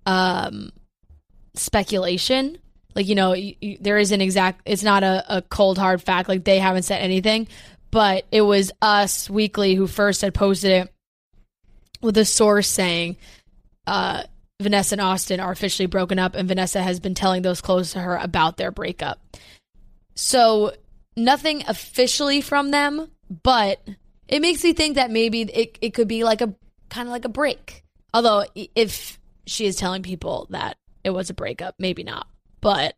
speculation. Like, you know, there isn't it's not a cold hard fact. Like, they haven't said anything, but it was Us Weekly who first had posted it with a source saying Vanessa and Austin are officially broken up, and Vanessa has been telling those close to her about their breakup. So nothing officially from them, but it makes me think that maybe it could be like a kind of like a break. Although if she is telling people that it was a breakup, maybe not. But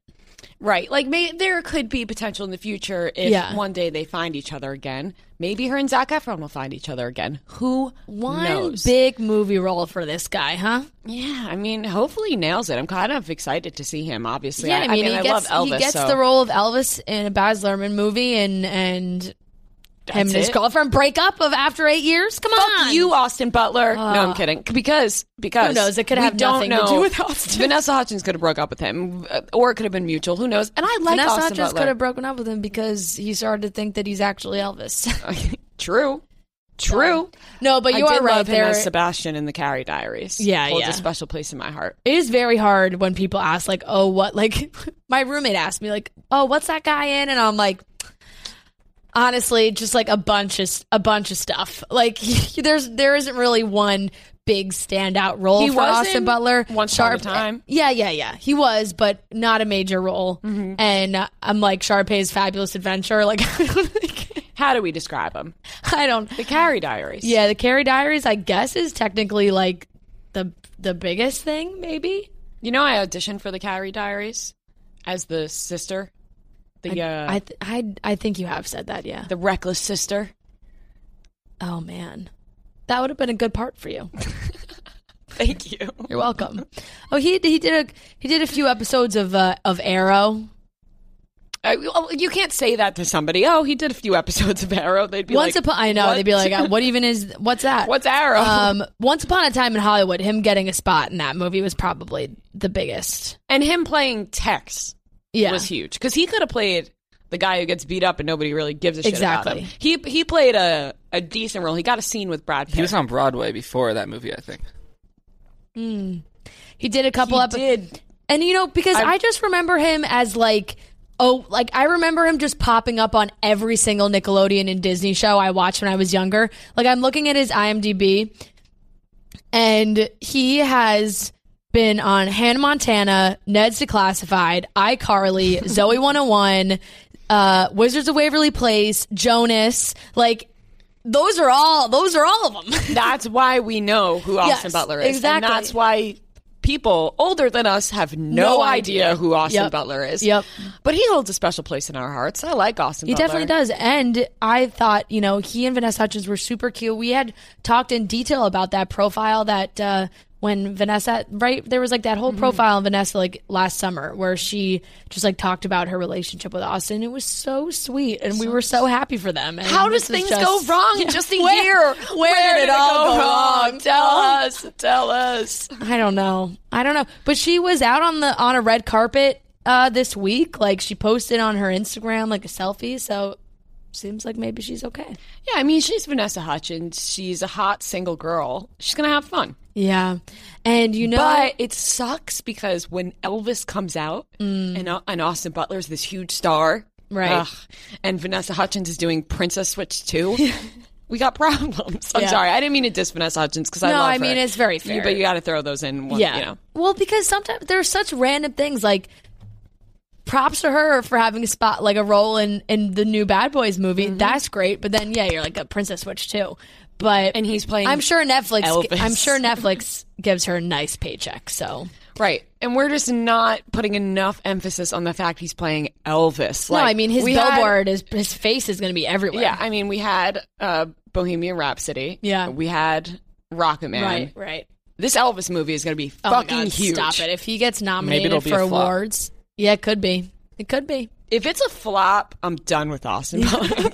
Right. Like, there could be potential in the future if one day they find each other again. Maybe her and Zac Efron will find each other again. Who knows? Big movie role for this guy, huh? Yeah, I mean, hopefully he nails it. I'm kind of excited to see him, obviously. Yeah, I love Elvis. He gets the role of Elvis in a Baz Luhrmann movie, and him and his girlfriend break up after 8 years? Come on. Fuck you, Austin Butler. No, I'm kidding. Because who knows? It could have nothing to do with Austin. Vanessa Hudgens could have broke up with him, or it could have been mutual. Who knows? And I like Vanessa Austin Hudgens Butler. could have broken up with him because he started to think that he's actually Elvis. True. No, but you I are did right. love him as Sebastian in the Carrie Diaries. Yeah, holds a special place in my heart. It is very hard when people ask, like, oh, what? Like, my roommate asked me, like, oh, what's that guy in? And I'm like, honestly, just like a bunch of stuff. Like, there isn't really one big standout role for Austin Butler. Once Upon a Time. Yeah. He was, but not a major role. Mm-hmm. And I'm like, Sharpay's Fabulous Adventure. Like, I don't think. How do we describe them? I don't. The Carrie Diaries. Yeah, the Carrie Diaries, I guess, is technically like the biggest thing, maybe. You know, I auditioned for the Carrie Diaries as the sister. I think you have said that, yeah. The reckless sister. Oh man, that would have been a good part for you. Thank you. You're welcome. Oh, he did a few episodes of Arrow. You can't say that to somebody. Oh, he did a few episodes of Arrow. They'd be like, I know. What? They'd be like, what's that? What's Arrow? Once Upon a Time in Hollywood, him getting a spot in that movie was probably the biggest. And him playing Tex was huge. Because he could have played the guy who gets beat up and nobody really gives a shit about him. He played a decent role. He got a scene with Brad Pitt. He was on Broadway before that movie, I think. He did a couple episodes. And, because I just remember him as like... Oh, like I remember him just popping up on every single Nickelodeon and Disney show I watched when I was younger. Like I'm looking at his IMDb and he has been on Hannah Montana, Ned's Declassified, iCarly, Zoe 101, Wizards of Waverly Place, Jonas, like those are all of them. That's why we know who Austin Butler is. Exactly. And that's why people older than us have no idea who Austin Butler is. Yep. But he holds a special place in our hearts. I like Austin Butler. He definitely does. And I thought, he and Vanessa Hudgens were super cute. We had talked in detail about that profile that when Vanessa, right, there was like that whole profile of Vanessa like last summer where she just like talked about her relationship with Austin. It was so sweet. And we were so happy for them. And how does things go wrong in just a year? Where did it all go wrong? Tell us. I don't know. But she was out on a red carpet this week. Like she posted on her Instagram like a selfie. So seems like maybe she's okay. Yeah, I mean, she's Vanessa Hudgens. She's a hot single girl. She's going to have fun. Yeah. And But it sucks because when Elvis comes out and Austin Butler's this huge star. Right. And Vanessa Hudgens is doing Princess Switch 2. We got problems. I'm sorry. I didn't mean to diss Vanessa Hudgens because I love her. No, I mean, it's very fair. But you got to throw those in. Well, because sometimes there's such random things like props to her for having a spot, like a role in the new Bad Boys movie. Mm-hmm. That's great. But then, you're like a Princess Switch too. And he's playing I'm sure Netflix Elvis. gives her a nice paycheck. So right. And we're just not putting enough emphasis on the fact he's playing Elvis. No, I mean, his billboard, his face is going to be everywhere. Yeah, I mean, we had Bohemian Rhapsody. Yeah. We had Rocketman. Right. This Elvis movie is going to be fucking huge. Stop it. If he gets nominated for awards. Yeah, it could be. If it's a flop, I'm done with Austin Butler.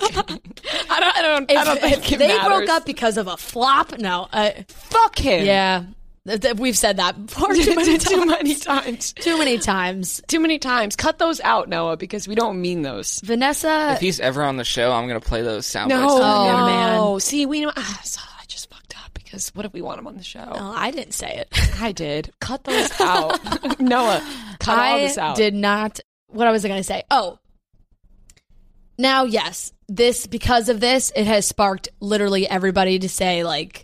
I don't think if they broke up because of a flop, no. Fuck him. Yeah. We've said that before too many times. Too many times. Cut those out, Noah, because we don't mean those. Vanessa. If he's ever on the show, I'm going to play those sound bites. Oh, man. See, we know. I just fucked up because what if we want him on the show? Oh, I didn't say it. I did. Cut those out. Noah, cut all this out. I did not. What was I going to say? Oh. Now, yes, because of this, it has sparked literally everybody to say, like,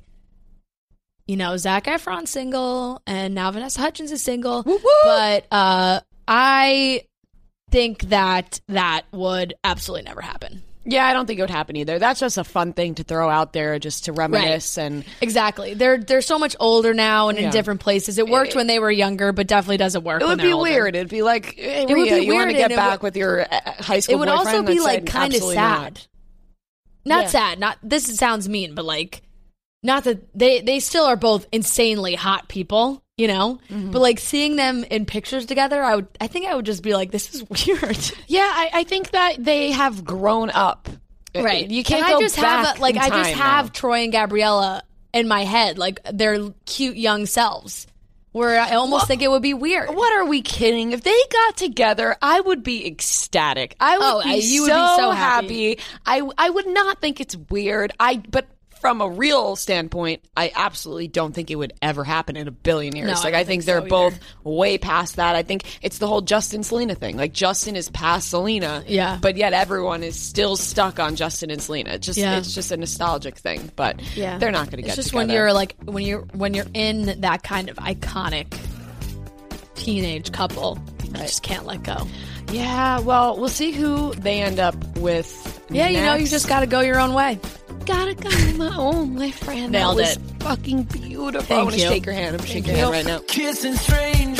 Zac Efron's single, and now Vanessa Hudgens is single. Woo-woo! But I think that would absolutely never happen. Yeah, I don't think it would happen either. That's just a fun thing to throw out there just to reminisce. And exactly. They're so much older now and in different places. It worked when they were younger, but definitely doesn't work It when would be they're older. weird. It'd be like, hey, Rhea, you want to get back with your high school boyfriend? It would boyfriend? also be I'd like say, kind of absolutely sad. Not sad. Not this sounds mean, but like not that they still are both insanely hot people, you know? But like seeing them in pictures together, I think I would just be like, this is weird. Yeah, I think that they have grown up. Right. You can't and go I just back have I just in have time Troy and Gabriella in my head, like their cute young selves. Where I almost think it would be weird. What are we kidding? If they got together, I would be ecstatic. I would be you would be so happy. I would not think it's weird. But from a real standpoint, I absolutely don't think it would ever happen in a billion years. No, I think they're both way past that. I think it's the whole Justin Selena thing. Like Justin is past Selena, but yet everyone is still stuck on Justin and Selena. It's just a nostalgic thing. But they're not going to get It's just together. when you're like when you're in that kind of iconic teenage couple, you just can't let go. Yeah, well, we'll see who they end up with. Yeah, you know, you just got to go your own way. Gotta go my own way, friend. Nailed that was it. Fucking beautiful. Thank I want to you. shake your hand. I'm shaking your hand right now. Kissing strangers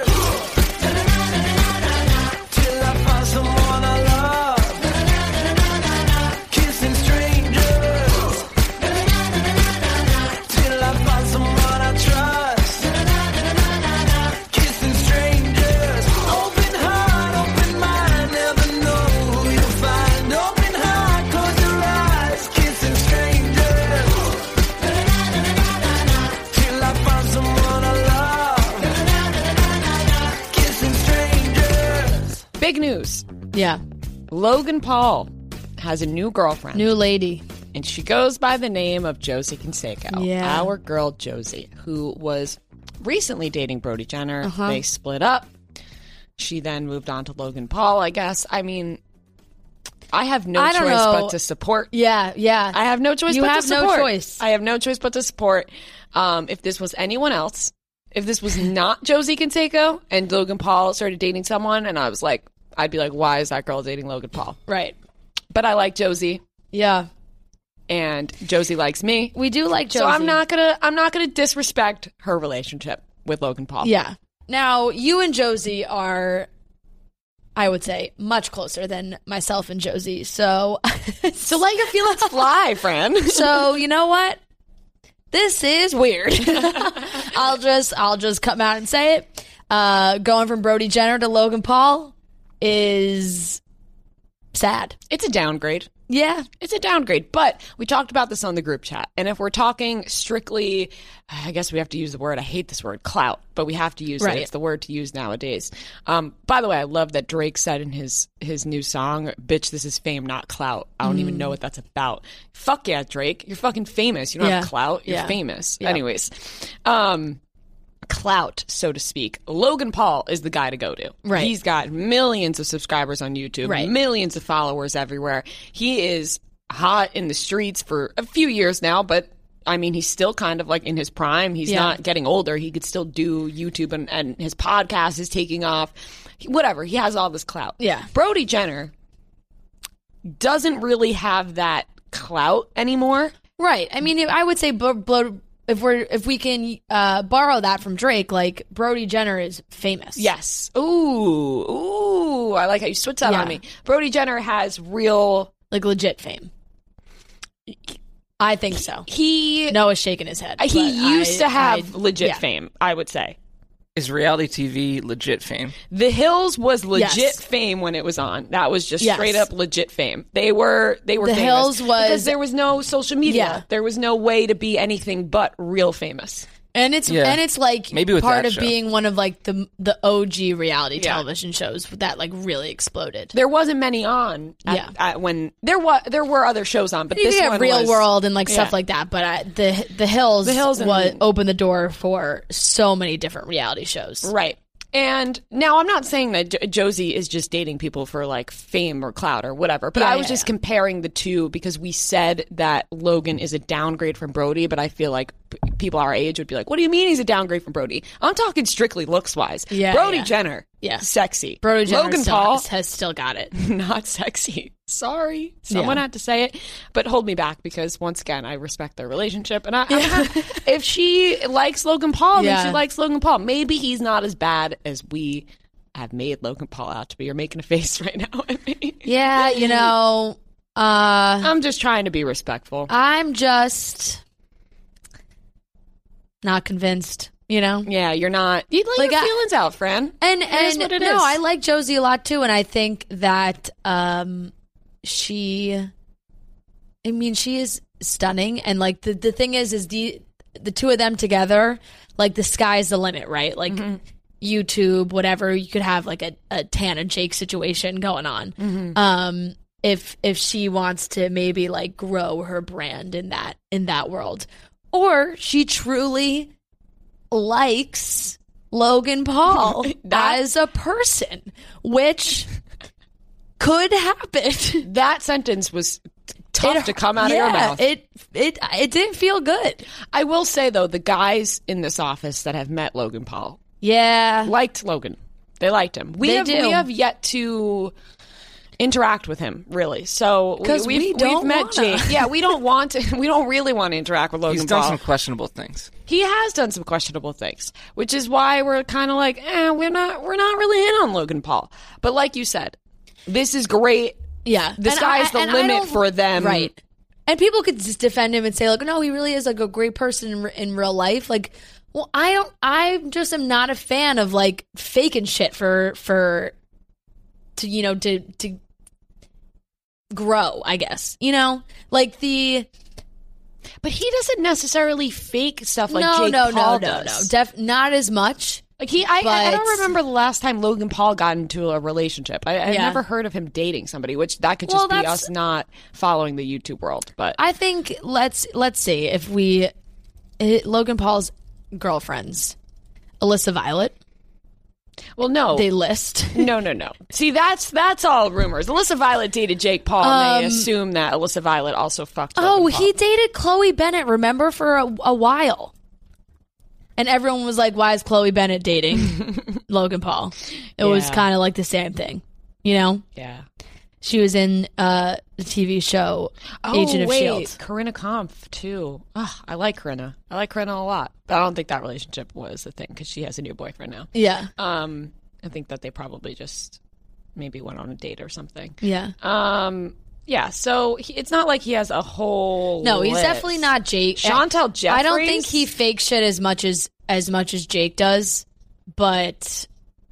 till I find someone I love. Kissing strangers till I find someone I trust. Kissing strangers, open heart, open mind, never know who you'll find. Open heart, close your eyes. Kissing strangers till I find someone I love. Kissing strangers. Big news. Yeah. Logan Paul has a new girlfriend. New lady. And she goes by the name of Josie Canseco. Yeah. Our girl Josie, who was recently dating Brody Jenner. Uh-huh. They split up. She then moved on to Logan Paul, I guess. I mean, I have no choice but to support. Yeah. I have no choice You but have to support. no choice. I have no choice but to support. If this was anyone else, if this was not Josie Canseco and Logan Paul started dating someone and I was like, I'd be like, why is that girl dating Logan Paul? Right. But I like Josie. Yeah. And Josie likes me. We do like Josie. So I'm not gonna disrespect her relationship with Logan Paul. Yeah. Now, you and Josie are, I would say, much closer than myself and Josie. So So let your feelings fly, friend. So, you know what? This is weird. I'll just come out and say it. Going from Brody Jenner to Logan Paul is sad. It's a downgrade. Yeah. It's a downgrade, but we talked about this on the group chat. And if we're talking strictly, I guess we have to use the word, I hate this word, clout, but we have to use Right. it. It's the word to use nowadays. By the way, I love that Drake said in his new song, bitch, this is fame, not clout. I don't even know what that's about. Fuck yeah, Drake. You're fucking famous. You don't have clout. You're famous. Yeah. Anyways, clout, so to speak. Logan Paul is the guy to go to. Right. He's got millions of subscribers on YouTube, Right. millions of followers everywhere. He is hot in the streets for a few years now, but I mean, he's still kind of like in his prime. He's not getting older. He could still do YouTube and his podcast is taking off. Whatever. He has all this clout. Yeah. Brody Jenner doesn't really have that clout anymore. Right. I mean, I would say if we can borrow that from Drake, like Brody Jenner is famous. Yes. Ooh. I like how you switch that on me. Brody Jenner has real, like legit fame. I think so. Noah's shaking his head. He used to have legit fame, I would say. Is reality TV legit fame? The Hills was legit Yes. fame when it was on. That was just Yes. straight up legit fame. They were The famous Hills was- because there was no social media. Yeah. There was no way to be anything but real famous. And it's like Maybe with part that of show. being one of like the OG reality television shows that like really exploded. There wasn't many on when there were other shows on, but You this could have one Real was, World and like stuff like that, but the Hills opened the door for so many different reality shows. Right. And now I'm not saying that Josie is just dating people for like fame or clout or whatever, but I was just comparing the two because we said that Logan is a downgrade from Brody, but I feel like people our age would be like, what do you mean he's a downgrade from Brody? I'm talking strictly looks-wise. Yeah, Brody yeah. Jenner, Yeah. sexy. Brody Jenner Logan still Paul, has still got it. not sexy. Sorry. Someone had to say it. But hold me back because, once again, I respect their relationship. And if she likes Logan Paul, then she likes Logan Paul. Maybe he's not as bad as we have made Logan Paul out to be. You're making a face right now at me. Yeah, you know... I'm just trying to be respectful. I'm just not convinced, you know? Yeah, you're not. You let your feelings out, Fran. And is what it is. I like Josie a lot too, and I think that she is stunning, and like the thing is the two of them together, like the sky's the limit, right? Like YouTube, whatever, you could have like a Tan and Jake situation going on. If she wants to maybe like grow her brand in that world, or she truly likes Logan Paul as a person, which could happen. That sentence was tough to come out of your mouth. It didn't feel good. I will say though, the guys in this office that have met Logan Paul, liked Logan. They liked him. We have yet to interact with him, really. So we've met Jake. Yeah, we don't want to. We don't really want to interact with Logan Paul. He's done some questionable things. He has done some questionable things, which is why we're kind of like, we're not really in on Logan Paul. But like you said, this is great. Yeah, the sky's the limit for them, right? And people could just defend him and say, like, no, he really is like a great person in real life. Like, well, I just am not a fan of like faking shit to grow, I guess. You know? Like but he doesn't necessarily fake stuff like Jake Paul does. No. Not as much. Like I don't remember the last time Logan Paul got into a relationship. I've never heard of him dating somebody, which that could just be us not following the YouTube world. But I think let's see if Logan Paul's girlfriends, Alyssa Violet. Well, no. They list. No. See, that's all rumors. Alyssa Violet dated Jake Paul, and they assume that Alyssa Violet also fucked Logan Paul. He dated Chloe Bennett, remember, for a while. And everyone was like, why is Chloe Bennett dating Logan Paul? It was kind of like the same thing, you know? Yeah. She was in the TV show Agent of S.H.I.E.L.D. Corinna Kampf, too. Oh, I like Corinna. I like Corinna a lot. But I don't think that relationship was a thing because she has a new boyfriend now. Yeah. I think that they probably just maybe went on a date or something. Yeah. Yeah, so it's not like he has a whole he's list. definitely not Jake. Chantel Jeffries. I don't think he fakes shit as much as Jake does, but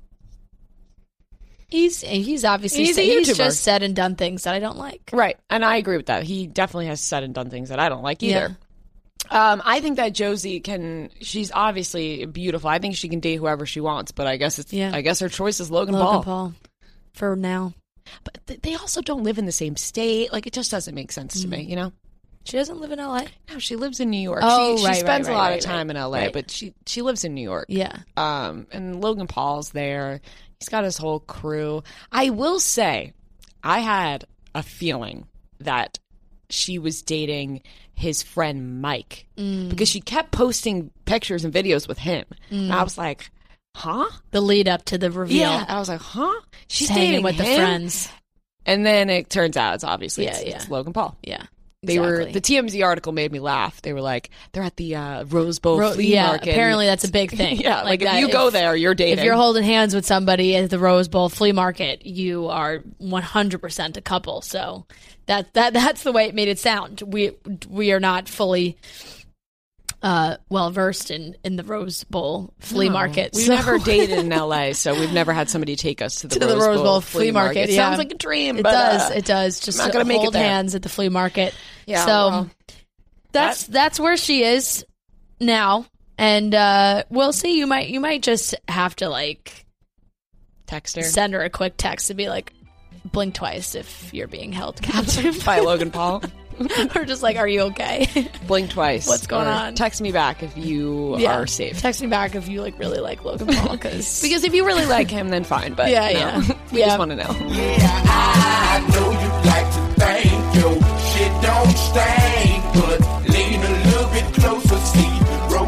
he's obviously he's just said and done things that I don't like. Right, and I agree with that. He definitely has said and done things that I don't like either. Yeah. I think that Josie she's obviously beautiful. I think she can date whoever she wants, but I guess her choice is Logan Paul for now. But they also don't live in the same state. Like, it just doesn't make sense to me, you know? She doesn't live in L.A.? No, she lives in New York. Oh, she spends a lot of time in L.A., but she lives in New York. Yeah. And Logan Paul's there. He's got his whole crew. I will say, I had a feeling that she was dating his friend Mike because she kept posting pictures and videos with him. And I was like, huh? The lead up to the reveal. Yeah, I was like, huh? She's dating with him? the friends. And then it turns out it's obviously it's Logan Paul. Yeah. The TMZ article made me laugh. They were like, they're at the Rose Bowl flea market. Apparently that's a big thing. Yeah, like if you go there, you're dating. If you're holding hands with somebody at the Rose Bowl flea market, you are 100% a couple. So that's the way it made it sound. We are not fully well versed in the Rose Bowl flea market. We've never dated in LA, so we've never had somebody take us to the Rose Bowl flea market. It sounds like a dream. It but, does. It does. Just not gonna hold hands at the flea market. Yeah. So that's where she is now, and we'll see. You might just have to like text her, send her a quick text to be like, blink twice if you're being held captive by Logan Paul. Or just like, are you okay? Blink twice. What's going on? Text me back if you are safe. Text me back if you like really like Logan Paul, because if you really like him, then fine. But we just want to know. Yeah, I know you like to think your shit don't stink, but lean a little bit closer, see.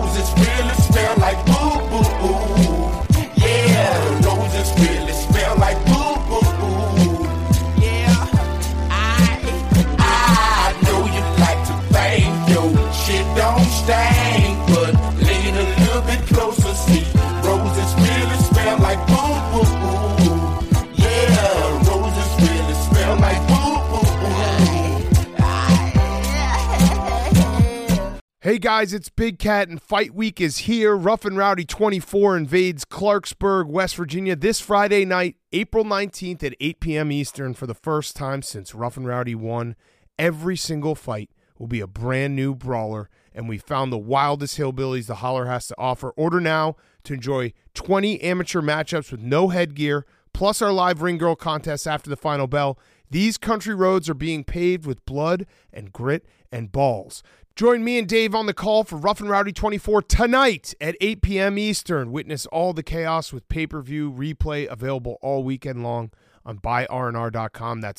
Hey guys, it's Big Cat and Fight Week is here. Rough and Rowdy 24 invades Clarksburg, West Virginia this Friday night, April 19th at 8 p.m. Eastern for the first time since Rough and Rowdy won. Every single fight will be a brand new brawler, and we found the wildest hillbillies the Holler has to offer. Order now to enjoy 20 amateur matchups with no headgear, plus our live ring girl contest after the final bell. These country roads are being paved with blood and grit and balls. Join me and Dave on the call for Rough and Rowdy 24 tonight at 8 p.m. Eastern. Witness all the chaos with pay-per-view replay available all weekend long on buyrnr.com. That's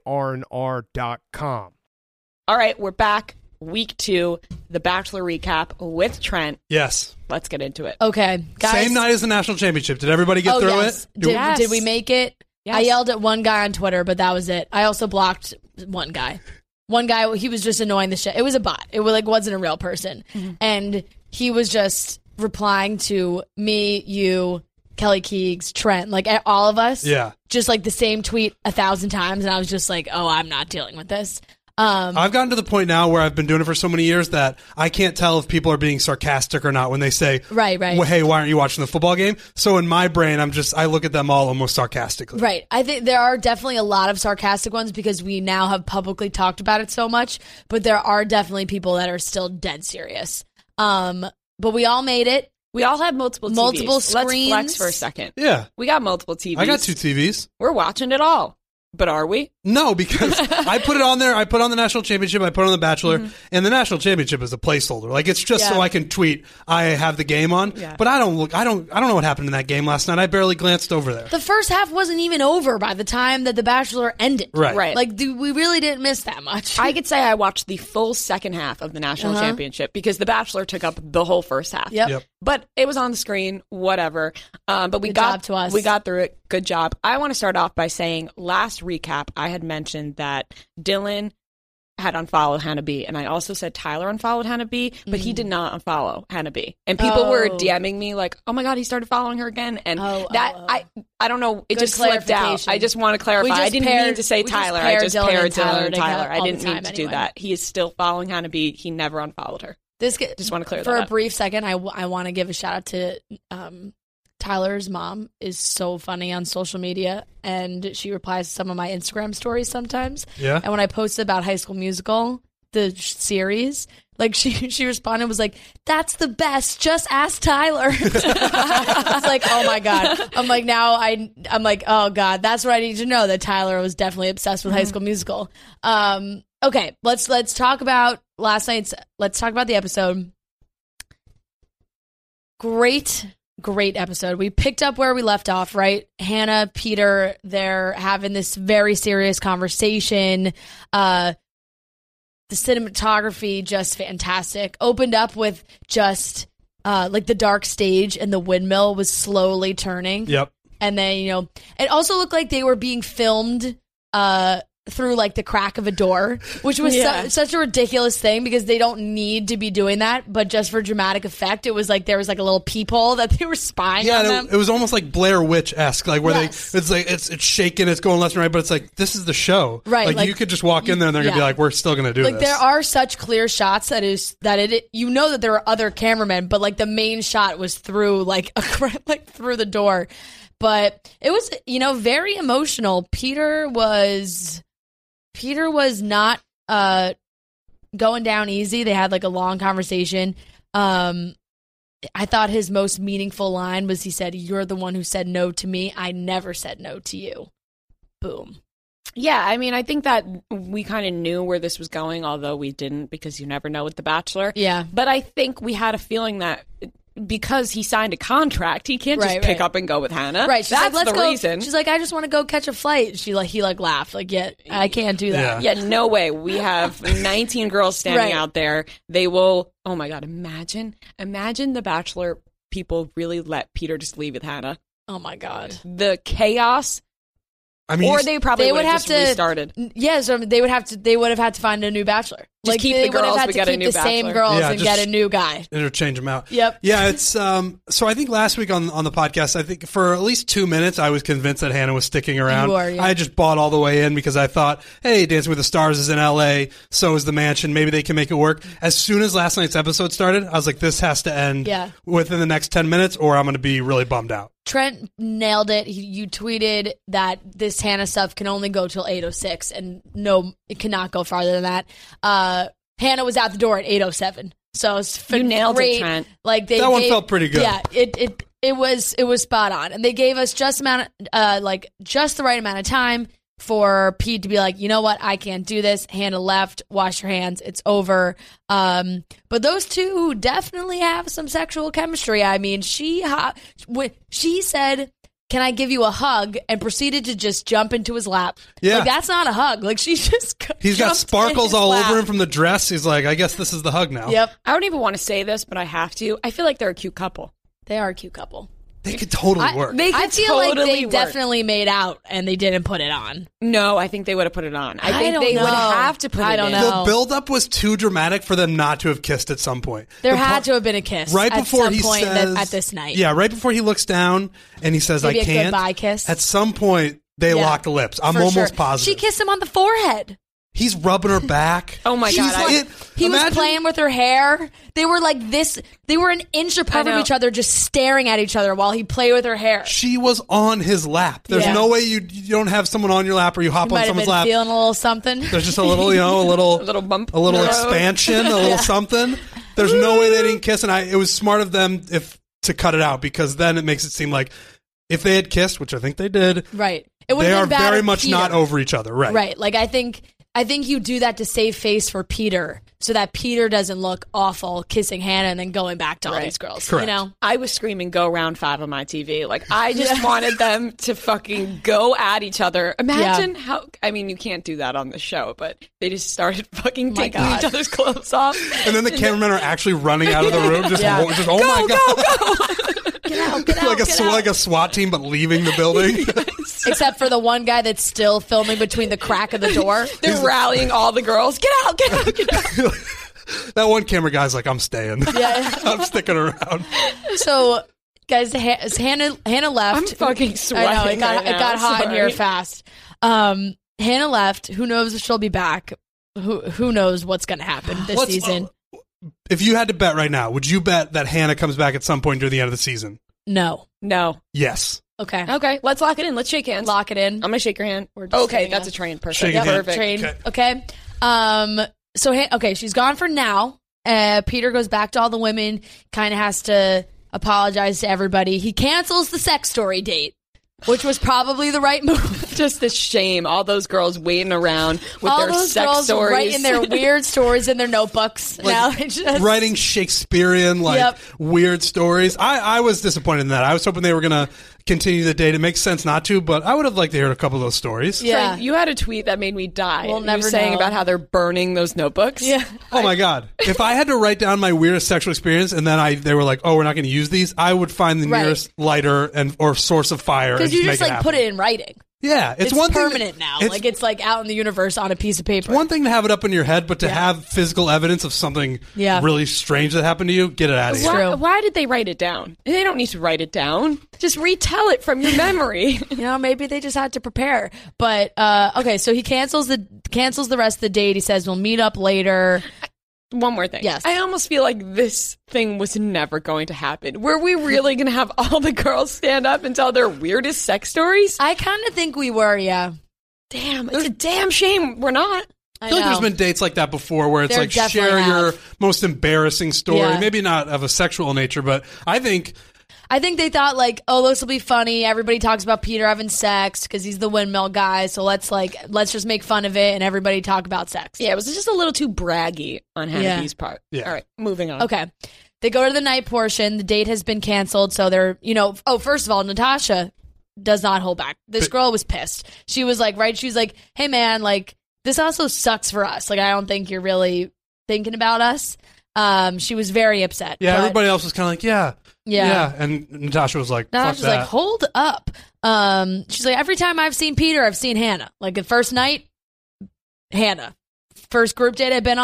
buyrnr.com. All right, we're back. Week 2, The Bachelor recap with Trent. Yes. Let's get into it. Okay, guys. Same night as the national championship. Did everybody get through it? Did we make it? Yes. I yelled at one guy on Twitter, but that was it. I also blocked one guy. One guy, he was just annoying the shit. It was a bot. It wasn't a real person. Mm-hmm. And he was just replying to me, you, Kelly Keegs, Trent, like all of us. Yeah. Just like the same tweet 1,000 times. And I was just like, oh, I'm not dealing with this. I've gotten to the point now where I've been doing it for so many years that I can't tell if people are being sarcastic or not when they say, right. Well, hey, why aren't you watching the football game? So in my brain, I look at them all almost sarcastically. Right. I think there are definitely a lot of sarcastic ones because we now have publicly talked about it so much, but there are definitely people that are still dead serious. But we all made it. We all have multiple TVs. Multiple screens. Let's flex for a second. Yeah. We got multiple TVs. I got 2 TVs. We're watching it all. But are we? No, because I put it on there. I put on the national championship. I put on the Bachelor, and the national championship is a placeholder. Like it's just so I can tweet I have the game on. Yeah. But I don't know what happened in that game last night. I barely glanced over there. The first half wasn't even over by the time that the Bachelor ended. Right. Like we really didn't miss that much. I could say I watched the full second half of the national championship because the Bachelor took up the whole first half. Yep. But it was on the screen, whatever. But we got through it. Good job. I want to start off by saying last recap, I had mentioned that Dylan had unfollowed Hannah B. And I also said Tyler unfollowed Hannah B, but he did not unfollow Hannah B. And people were DMing me like, oh my God, he started following her again. And I don't know, it just slipped out. I just want to clarify. I didn't mean to say Tyler. I just paired Dylan and Tyler. I didn't mean to do that. He is still following Hannah B. He never unfollowed her. Just want to clear that up. For a brief second, I want to give a shout out to Tyler's mom is so funny on social media, and she replies to some of my Instagram stories sometimes. Yeah. And when I posted about High School Musical, the series, like she responded, was like, "That's the best. Just ask Tyler." It's like, oh my God. I'm like, I'm like, oh God, that's what I need to know, that Tyler was definitely obsessed with High School Musical. Okay, let's talk about last night's. Let's talk about the episode. Great episode. We picked up where we left off, right? Hannah, Peter, they're having this very serious conversation. The cinematography, just fantastic. Opened up with just like the dark stage and the windmill was slowly turning. Yep. And then, it also looked like they were being filmed through like the crack of a door, which was such a ridiculous thing because they don't need to be doing that, but just for dramatic effect, it was like there was like a little peephole that they were spying on them. It was almost like Blair Witch-esque, like where it's like it's shaking, it's going left and right, but it's like this is the show, right? Like you could just walk in there and they're gonna be like, we're still gonna do this. There are such clear shots that there are other cameramen, but like the main shot was through like through the door, but it was very emotional. Peter was not going down easy. They had like a long conversation. I thought his most meaningful line was he said, "You're the one who said no to me. I never said no to you." Boom. Yeah, I mean, I think that we kind of knew where this was going, although we didn't because you never know with The Bachelor. Yeah. But I think we had a feeling that because he signed a contract, he can't just pick up and go with Hannah. Right. She's That's like, the reason. She's like, I just want to go catch a flight. He laughed. Like, yeah, I can't do that. Yeah, no way. We have 19 girls standing out there. They will, oh my God, imagine The Bachelor people really let Peter just leave with Hannah. Oh my God. The chaos. I mean, or they probably would have just restarted. Yeah, so they would have had to find a new Bachelor. Just keep they the girls, would have had we to got a keep new the same bachelor. girls Yeah, and just- get a new guy. Interchange them out. Yep. Yeah, it's so I think last week on the podcast, I think for at least 2 minutes, I was convinced that Hannah was sticking around. You were, yeah. I just bought all the way in because I thought, hey, Dancing with the Stars is in LA, so is The Mansion. Maybe they can make it work. As soon as last night's episode started, I was like, this has to end within the next 10 minutes, or I'm going to be really bummed out. Trent nailed it. You tweeted that this Hannah stuff can only go till 8:06, and no, it cannot go farther than that. Hannah was out the door at 8:07, so it's You nailed great. it, Trent. Like That one felt pretty good. Yeah, it was spot on, and they gave us just the right amount of time for Pete to be like, you know what, I can't do this. Hannah left. Wash your hands. It's over. But those two definitely have some sexual chemistry. I mean, she said, can I give you a hug? And proceeded to just jump into his lap. Yeah. Like, that's not a hug. Like, she just He's got jumped sparkles in his all lap. over him from the dress. He's like, I guess this is the hug now. Yep. I don't even want to say this, but I have to. I feel like they're a cute couple. They are a cute couple. They could totally work. I feel like they totally work. definitely made out and they didn't put it on. No, I think they would have put it on. I I think don't they know. would have to put I it don't in. know. The buildup was too dramatic for them not to have kissed at some point. There The had part- to have been a kiss right at before some he point says, at this night. Yeah, right before he looks down and he says, Maybe I a can't. goodbye kiss. At some point, they Yeah, locked lips. I'm for almost sure. positive. She kissed him on the forehead. He's rubbing her back. Oh my She's God, like- He was imagine- playing with her hair. They were like this. They were an inch apart I from know. each other, just staring at each other while he played with her hair. She was on his lap. There's Yeah. no way you don't have someone on your lap or you hop He on might have someone's been lap. feeling a little something. There's just a little, a little bump, a little No. expansion, a little something. There's no way they didn't kiss, and it was smart of them to cut it out because then it makes it seem like if they had kissed, which I think they did, Right. It would they have are been bad very if much Peter- not over each other. Right. Right. Like I think you do that to save face for Peter, so that Peter doesn't look awful kissing Hannah and then going back to all these girls. Correct. You know. I was screaming "Go round 5" on my TV. Like I just wanted them to fucking go at each other. Imagine how. I mean, you can't do that on the show, but they just started fucking taking God. each other's clothes off. And then the cameramen are actually running out of the room, just oh my god, Get out! Get out! like get out. like a SWAT team, but leaving the building. Except for the one guy that's still filming between the crack of the door. They're rallying all the girls. Get out! Get out! Get out! That one camera guy's like, I'm staying. Yeah. I'm sticking around. So, guys, Hannah left. I'm fucking sweating. I know it right now. got hot in here Sorry. fast. Hannah left. Who knows if she'll be back? Who knows what's going to happen this season? If you had to bet right now, would you bet that Hannah comes back at some point near the end of the season? No. Yes. Okay. Okay, let's lock it in. Let's shake hands. Lock it in. I'm gonna shake your hand. We're just Okay, shaking that's hands. a train. Perfect. Shaking hand. Perfect. Train. Okay. So she's gone for now. Peter goes back to all the women. Kind of has to apologize to everybody. He cancels the sex story date, which was probably the right move. Just a shame. All those girls waiting around with all their those sex girls stories. writing their weird stories in their notebooks. Now they just Writing Shakespearean weird stories. I was disappointed in that. I was hoping they were gonna continue the date. It makes sense not to, but I would have liked to hear a couple of those stories. Yeah. Trent, you had a tweet that made me die. We'll You never were saying know. about how they're burning those notebooks. Yeah. Oh my god! If I had to write down my weirdest sexual experience and then they were like, "Oh, we're not going to use these," I would find the Right. nearest lighter or source of fire and Because you just make like put happen. it in writing. Yeah, It's one permanent thing now. It's Like it's like out in the universe on a piece of paper. one thing to have it up in your head, but to have physical evidence of something really strange that happened to you, get it out of here. Why did they write it down? They don't need to write it down. Just retell it from your memory. You know, maybe they just had to prepare. But okay, so he cancels the rest of the date. He says we'll meet up later. One more thing. Yes. I almost feel like this thing was never going to happen. Were we really going to have all the girls stand up and tell their weirdest sex stories? I kind of think we were, yeah. Damn, it's a damn shame we're not. I feel like there's been dates like that before where it's There like definitely share your have. most embarrassing story. Yeah. Maybe not of a sexual nature, but I think they thought like, oh, this will be funny. Everybody talks about Peter having sex because he's the windmill guy. So let's just make fun of it and everybody talk about sex. Yeah, it was just a little too braggy on Hannah B's part. Yeah. All right, moving on. Okay. They go to the night portion. The date has been canceled. So they're, first of all, Natasha does not hold back. This girl was pissed. She was like, she was like, hey man, like this also sucks for us. Like, I don't think you're really thinking about us. She was very upset. yeah, but- everybody else was kind of like, yeah, and Natasha was like, fuck Natasha's that. like, hold up. She's like, every time I've seen Peter, I've seen Hannah. Like the first night, Hannah. First group date I've been on,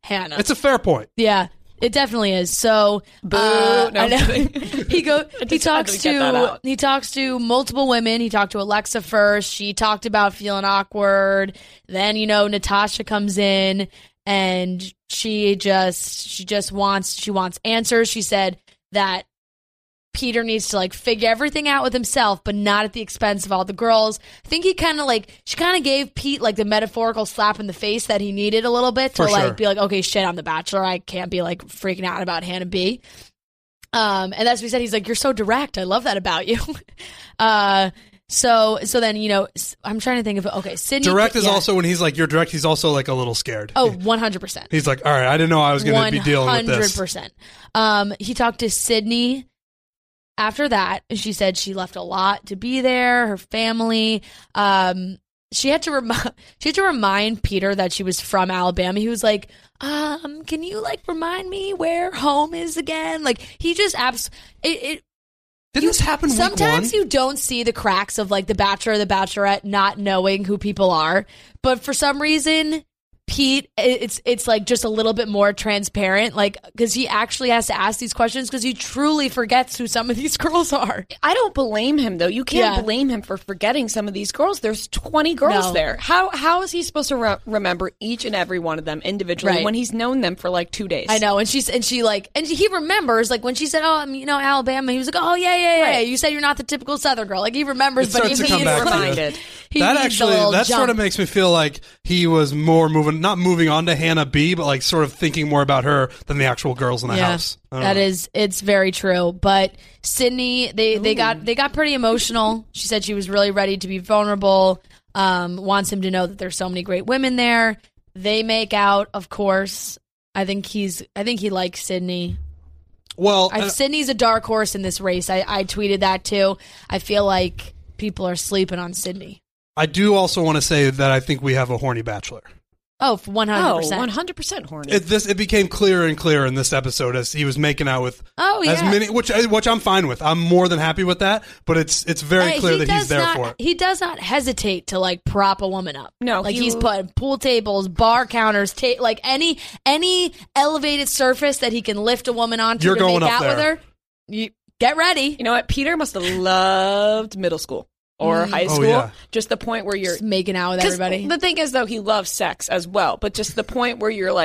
Hannah. It's a fair point. Yeah. It definitely is. So, Boo. No, I'm kidding. he talks to multiple women. He talked to Alexa first. She talked about feeling awkward. Then, Natasha comes in and she wants answers. She said that Peter needs to figure everything out with himself, but not at the expense of all the girls. I think she kind of gave Pete the metaphorical slap in the face that he needed a little bit to be okay, shit, I'm the Bachelor. I can't be freaking out about Hannah B. And that's what he said. He's you're so direct. I love that about you. So then, I'm trying to think of, Sydney. Direct is also when he's you're direct, he's also a little scared. Oh, 100%. He's all right, I didn't know I was going to be dealing with this. 100%. He talked to Sydney. After that, she said she left a lot to be there, her family. She had to remind Peter that she was from Alabama. He was can you remind me where home is again? He just didn't this happen week sometimes one? You don't see the cracks of the Bachelor or the Bachelorette not knowing who people are, but for some reason Pete, it's just a little bit more transparent, because he actually has to ask these questions because he truly forgets who some of these girls are. I don't blame him, though. You can't blame him for forgetting some of these girls. There's 20 girls there. How is he supposed to remember each and every one of them individually when he's known them for 2 days? I know, and he remembers when she said, "Oh, Alabama." He was like, "Oh yeah. You said you're not the typical Southern girl." He remembers, but he's reminded. That sort of makes me feel like he was more not moving on to Hannah B, but sort of thinking more about her than the actual girls in the house. It's very true. But Sydney, they got pretty emotional. She said she was really ready to be vulnerable. Wants him to know that there's so many great women there. They make out, of course. I think he likes Sydney. Well, Sydney's a dark horse in this race. I tweeted that too. I feel like people are sleeping on Sydney. I do also want to say that I think we have a horny Bachelor. Oh, 100%. 100% horny. It became clearer and clearer in this episode as he was making out with as many, which I'm fine with. I'm more than happy with that, but it's very clear that he's there for it. He does not hesitate to prop a woman up. No, he's put pool tables, bar counters, any elevated surface that he can lift a woman onto to make out with her. You get ready. You know what? Peter must have loved middle school. Or high school, just the point where you're just making out with everybody. The thing is, though, he loves sex as well, but just the point where you're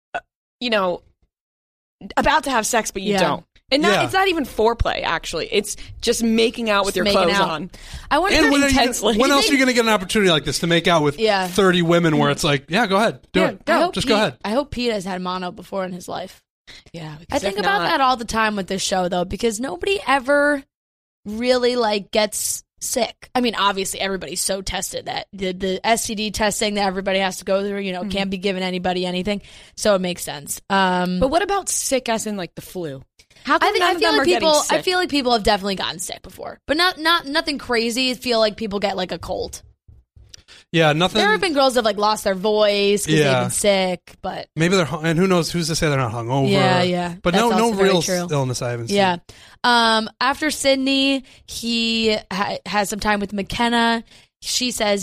about to have sex, but you don't. And it's not even foreplay, actually. It's just making out with your clothes on. I wonder when else are you going to get an opportunity like this to make out with 30 women where it's go ahead, do it. Go ahead. I hope Pete has had mono before in his life. Yeah. I think about that all the time with this show, though, because nobody ever really gets sick. I mean, obviously everybody's so tested that the STD testing that everybody has to go through, can't be giving anybody anything. So it makes sense. But what about sick as in the flu? How come I feel like people have definitely gotten sick before, but not nothing crazy. I feel like people get a cold. Yeah, nothing. There have been girls that have lost their voice because they've been sick, but maybe they're and who knows who's to say they're not hungover. Yeah. But no real illness I haven't seen. Yeah. After Sydney, he has some time with McKenna. She says,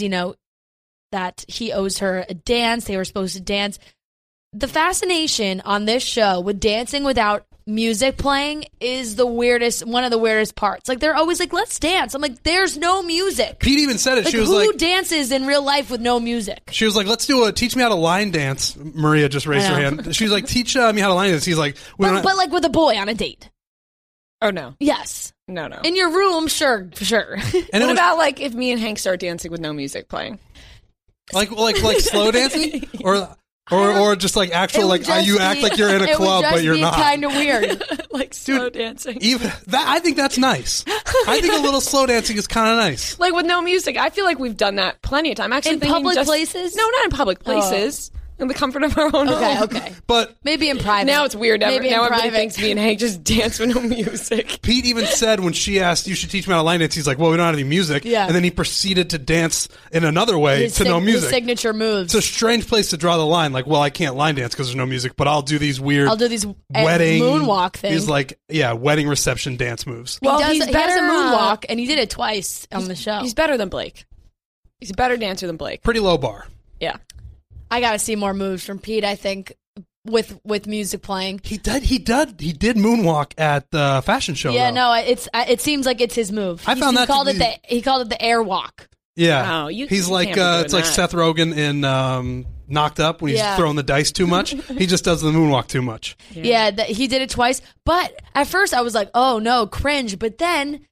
that he owes her a dance. They were supposed to dance. The fascination on this show with dancing without music playing is one of the weirdest parts. They're always let's dance. I'm there's no music. Pete even said it. She was who dances in real life with no music? She was let's do teach me how to line dance. Maria just raised her hand. She was teach me how to line dance. He's but with a boy on a date. Oh no. Yes. No. In your room, sure. And what about if me and Hank start dancing with no music playing? Like slow dancing or just actual you act like you're in a club but you're not. Kind of weird. Slow dancing. Even that, I think that's nice. I think a little slow dancing is kind of nice. With no music. I feel like we've done that plenty of time. Actually, in public places? No, not in public places. In the comfort of our own home. Okay. But maybe in private. Now it's weird. Now everybody private. thinks me and Hank just dance with no music. Pete even said when she asked, you should teach me how to line dance, he's like, well, we don't have any music. Yeah. And then he proceeded to dance in another way no music. His signature moves. It's a strange place to draw the line. I can't line dance because there's no music, but I'll do these weird wedding moonwalk things. These wedding reception dance moves. Well, he does a moonwalk, and he did it twice on the show. He's better than Blake. He's a better dancer than Blake. Pretty low bar. Yeah. I got to see more moves from Pete, I think. with music playing. He did moonwalk at the fashion show. Yeah, though. no, it seems like it's his move. I found he called it the airwalk. Yeah, Oh, he's you like can't be doing it's like that. Seth Rogen in Knocked Up when he's Yeah. throwing the dice too much. He just does the moonwalk too much. Yeah, he did it twice. But at first I was like, oh no, cringe. But then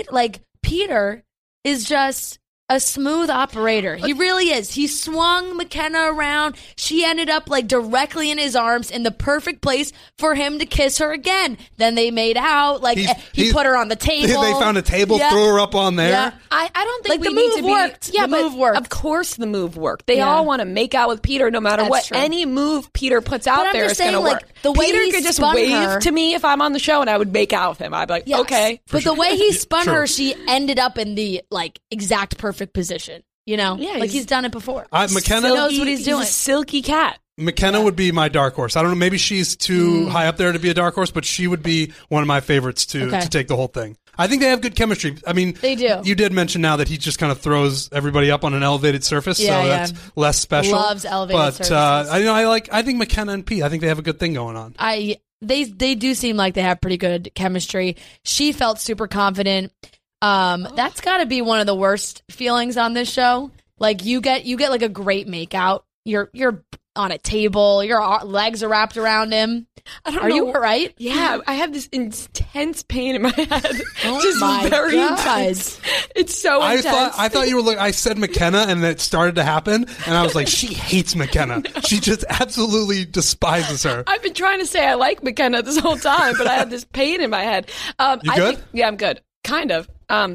Peter is just a smooth operator. He really is. He swung McKenna around. She ended up like directly in his arms in the perfect place for him to kiss her again. Then they made out. Like he put her on the table. They found a table, Yeah. threw her up on there. Yeah. I don't think Like, we the need move to be. worked. Yeah, The but move worked. Of course, the move worked. They Yeah. all want to make out with Peter, no matter That's what. true. Any move Peter puts out I'm there just is going to saying, work. like, the way Peter he could just spun wave her- to me if I'm on the show, and I would make out with him. I'd be like, Yes. okay. But the way he spun True. her, she ended up in the like exact perfect position. You know, Yeah, like he's done it before. McKenna He knows what he's doing. a silky cat. McKenna would be my dark horse. I don't know. Maybe she's too high up there to be a dark horse, but she would be one of my favorites to take the whole thing. I think they have good chemistry. I mean, They do. You did mention now that he just kind of throws everybody up on an elevated surface, Yeah, so yeah. that's less special. Loves elevated but, surfaces. I think McKenna and Pete. I think they have a good thing going on. They do seem like they have pretty good chemistry. She felt super confident. That's got to be one of the worst feelings on this show. Like you get like a great makeout. You're on a table. Your legs are wrapped around him. I don't Are know. you all right? Yeah, I have this intense pain in my head. Oh Just my very God. intense. It's so intense. I thought you were. I said McKenna, and it started to happen, and I was like, she hates McKenna. She just absolutely despises her. I've been trying to say I like McKenna this whole time, but I have this pain in my head. You good? I'm good. Kind of.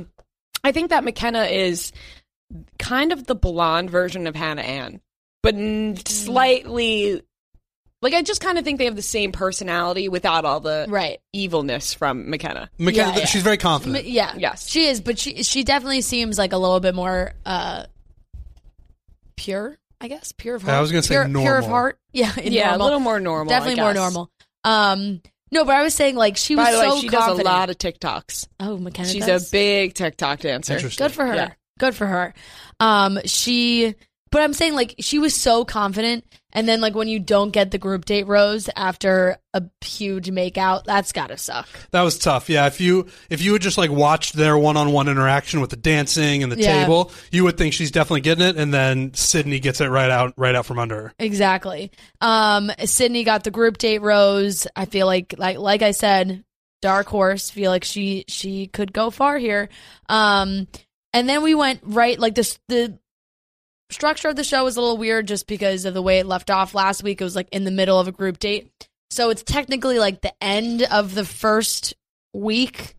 I think that McKenna is kind of the blonde version of Hannah Ann, but slightly. Like, I just kind of think they have the same personality without all the evilness from McKenna. McKenna, Yeah. she's very confident. Yeah. Yes. She is, but she definitely seems like a little bit more pure, I guess. Pure of heart. I was gonna say Pure of normal. heart. Yeah, Yeah, a little more normal. Definitely I more guess. normal. No, but I was saying like she was By the so way, she confident. does a lot of TikToks. Oh, McKenna She's does? a big TikTok dancer. Interesting. Good for her. Yeah. Good for her. But I'm saying like she was so confident, and then like when you don't get the group date rose after a huge makeout, that's gotta suck. That was tough. Yeah, if you had just like watched their one-on-one interaction with the dancing and the table, you would think she's definitely getting it, and then Sydney gets it right out from under her. Exactly. Sydney got the group date rose. I feel like I said, dark horse. Feel like she could go far here. And then we went right like the structure of the show was a little weird just because of the way it left off last week. It was like in the middle of a group date. So it's technically like the end of the first week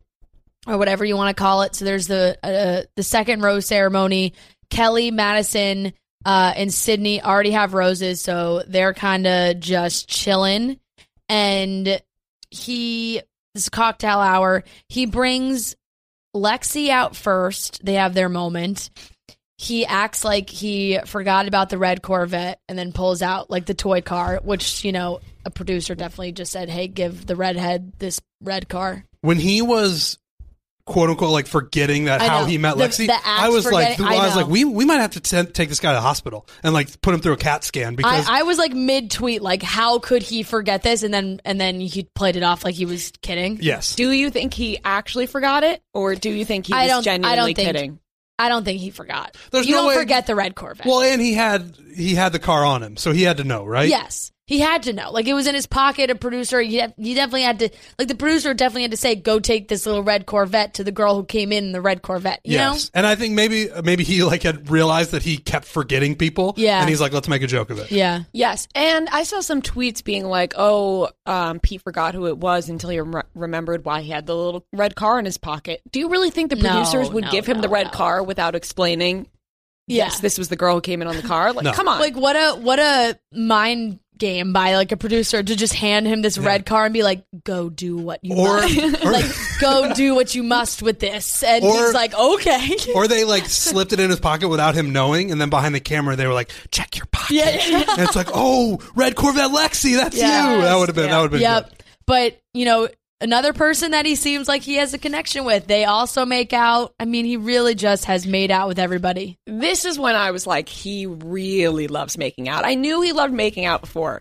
or whatever you want to call it. So there's the second rose ceremony. Kelly, Madison, and Sydney already have roses, so they're kind of just chilling. And this is cocktail hour. He brings Lexi out first. They have their moment. He acts like he forgot about the red Corvette and then pulls out like the toy car, which, you know, a producer definitely just said, hey, give the redhead this red car. When he was quote unquote like forgetting that I how know. he met Lexi, The act I was like, forgetting- we might have to take this guy to the hospital and like put him through a CAT scan because I was like mid-tweet, like, how could he forget this? And then he played it off like he was kidding. yes, Do you think he actually forgot it, or do you think he I was don't genuinely think- kidding? I don't think he forgot. There's you no don't way- forget the red Corvette. well, and he had the car on him, so he had to know, right? Yes. He had to know. Like, it was in his pocket. A producer, he definitely had to, like, the producer definitely had to say, go take this little red Corvette to the girl who came in the red Corvette, you know? And I think maybe he like had realized that he kept forgetting people. Yeah. And he's like, let's make a joke of it. Yeah. Yes, and I saw some tweets being like, "Oh, Pete forgot who it was until he remembered why he had the little red car in his pocket." Do you really think the producers would give him the red car without explaining? Yeah. Yes, this was the girl who came in on the car. Like, No. come on. Like, what a mind game by, like, a producer to just hand him this red car and be like, go do what you must. Like, go do what you must with this. And he's like, okay. Or they like slipped it in his pocket without him knowing, and then behind the camera they were like, check your pocket. Yeah. And it's like, oh, red Corvette Lexi, that's Yes. you. That would have been Yep. good. But, you know, another person that he seems like he has a connection with, they also make out. I mean, he really just has made out with everybody. This is when I was like, he really loves making out. I knew he loved making out before.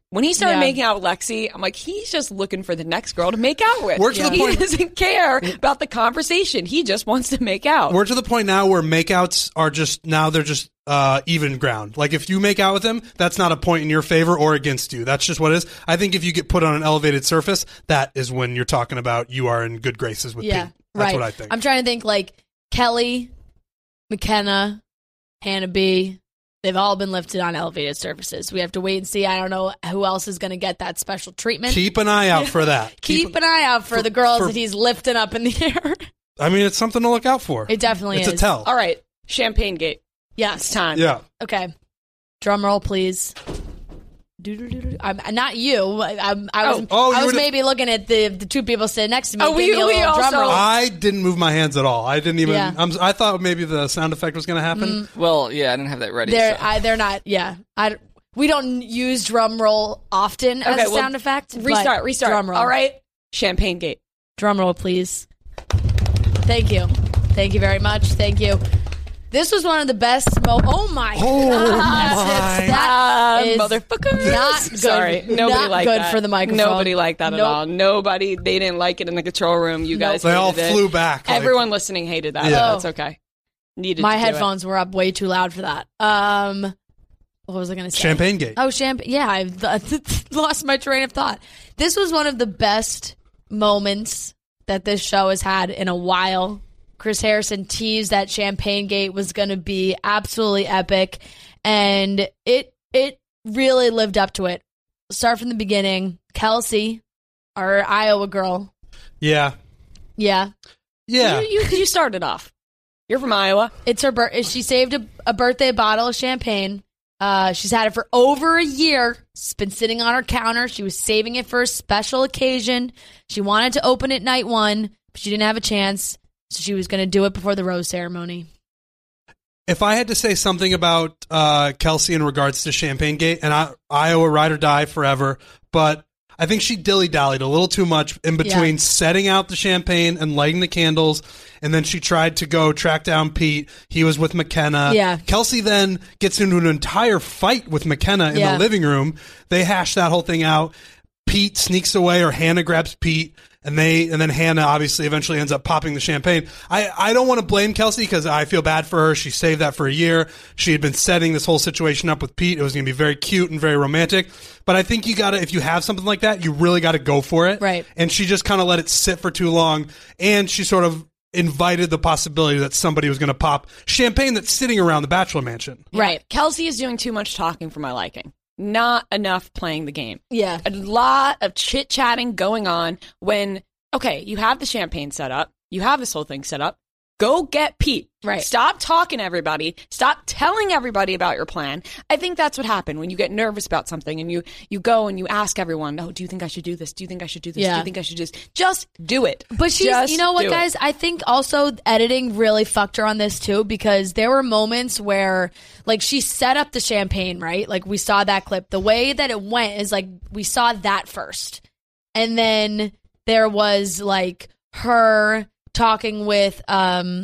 When he started making out with Lexi, I'm like, he's just looking for the next girl to make out with. We're to the point. He doesn't care about the conversation. He just wants to make out. We're to the point now where makeouts are they're just even ground. Like if you make out with him, that's not a point in your favor or against you. That's just what it is. I think if you get put on an elevated surface, that is when you're talking about you are in good graces with Pete. That's what I think. I'm trying to think like Kelly, McKenna, Hannah B. They've all been lifted on elevated surfaces. We have to wait and see. I don't know who else is going to get that special treatment. Keep an eye out for that. Keep an eye out for the girls that he's lifting up in the air. I mean, it's something to look out for. It definitely is. It's a tell. All right. Champagne Gate. Yes. It's time. Yeah. Okay. Drum roll, please. I'm not you. I was maybe looking at the two people sitting next to me. We also. Drum roll. I didn't move my hands at all. I didn't even. Yeah. I thought maybe the sound effect was going to happen. Well, yeah, I didn't have that ready. They're not. Yeah. We don't use drum roll often as a sound effect. Restart. Drum roll. All right. Champagne Gate. Drum roll, please. Thank you. Thank you very much. Thank you. This was one of the best. Oh my god! That is motherfucker. Not good. Sorry, nobody not liked good that. for the microphone. Nobody liked that at all. Nobody. They didn't like it in the control room. You guys. They all hated flew it. back. Everyone listening hated that. Yeah. That's okay. My headphones were up way too loud for that. What was I going to say? Champagne Gate. Oh, champagne. Yeah, I lost my train of thought. This was one of the best moments that this show has had in a while. Chris Harrison teased that Champagne Gate was going to be absolutely epic, and it really lived up to it. Start from the beginning. Kelsey, our Iowa girl. Yeah. Yeah. Yeah. You started off. You're from Iowa. It's her birthday. She saved a birthday bottle of champagne. She's had it for over a year. It's been sitting on her counter. She was saving it for a special occasion. She wanted to open it night one, but she didn't have a chance. So she was going to do it before the rose ceremony. If I had to say something about Kelsey in regards to Champagne Gate, and Iowa ride or die forever, but I think she dilly-dallied a little too much in between setting out the champagne and lighting the candles, and then she tried to go track down Pete. He was with McKenna. Yeah. Kelsey then gets into an entire fight with McKenna in the living room. They hash that whole thing out. Pete sneaks away, or Hannah grabs Pete. And then Hannah obviously eventually ends up popping the champagne. I don't want to blame Kelsey because I feel bad for her. She saved that for a year. She had been setting this whole situation up with Pete. It was going to be very cute and very romantic. But I think if you have something like that, you really got to go for it. Right. And she just kind of let it sit for too long. And she sort of invited the possibility that somebody was going to pop champagne that's sitting around the Bachelor Mansion. Right. Kelsey is doing too much talking for my liking. Not enough playing the game. Yeah. A lot of chit-chatting going on when, okay, you have the champagne set up. You have this whole thing set up. Go get Pete. Right. Stop talking to everybody. Stop telling everybody about your plan. I think that's what happened when you get nervous about something and you go and you ask everyone, oh, do you think I should do this? Do you think I should do this? Yeah. Do you think I should just do it? But you know what, guys? I think also editing really fucked her on this too, because there were moments where like she set up the champagne, right? Like we saw that clip. The way that it went is like we saw that first. And then there was like her talking with Kira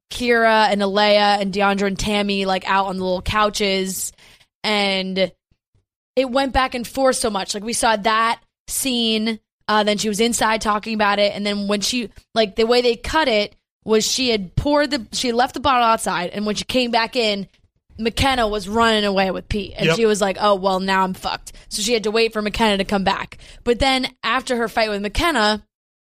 and Alea and Deandra and Tammy like out on the little couches, and it went back and forth so much. Like we saw that scene, then she was inside talking about it, and then when she like the way they cut it was she had left the bottle outside, and when she came back in, McKenna was running away with Pete, and she was like, oh well, now I'm fucked. So she had to wait for McKenna to come back. But then after her fight with McKenna,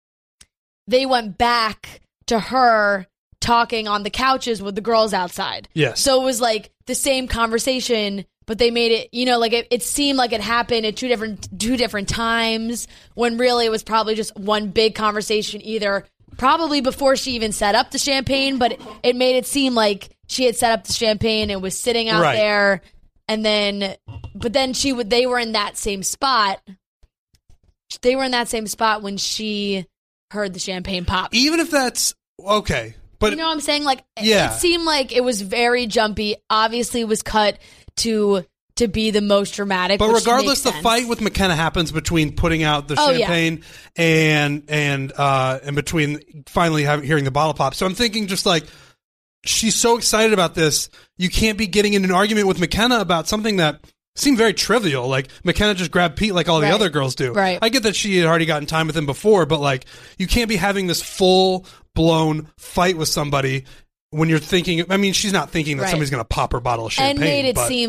they went back to her talking on the couches with the girls outside. Yes. So it was like the same conversation, but they made it, like it seemed like it happened at two different times, when really it was probably just one big conversation, either probably before she even set up the champagne, but it made it seem like she had set up the champagne and was sitting out there, and then, but then they were in that same spot. They were in that same spot when she heard the champagne pop. Even if that's okay, but you know what I'm saying? Like, it seemed like it was very jumpy. Obviously, it was cut to be the most dramatic. But regardless, the fight with McKenna happens between putting out the champagne and between finally hearing the bottle pop. So I'm thinking, just like, she's so excited about this, you can't be getting in an argument with McKenna about something that seemed very trivial. Like, McKenna just grabbed Pete like all the other girls do. Right. I get that she had already gotten time with him before, but like, you can't be having this full-blown fight with somebody when you're thinking, I mean, she's not thinking that somebody's going to pop her bottle of champagne. And made it seem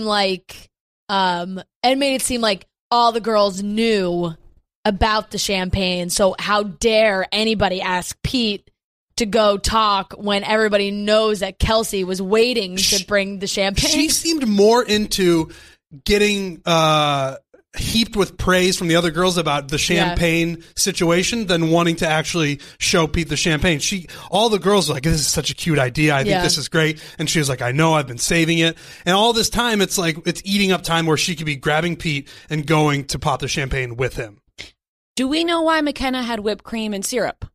like all the girls knew about the champagne. So how dare anybody ask Pete to go talk when everybody knows that Kelsey was waiting to bring the champagne? She seemed more into getting heaped with praise from the other girls about the champagne situation than wanting to actually show Pete the champagne. All the girls were like, this is such a cute idea. I think this is great. And she was like, I know, I've been saving it. And all this time, it's like, it's eating up time where she could be grabbing Pete and going to pop the champagne with him. Do we know why McKenna had whipped cream and syrup?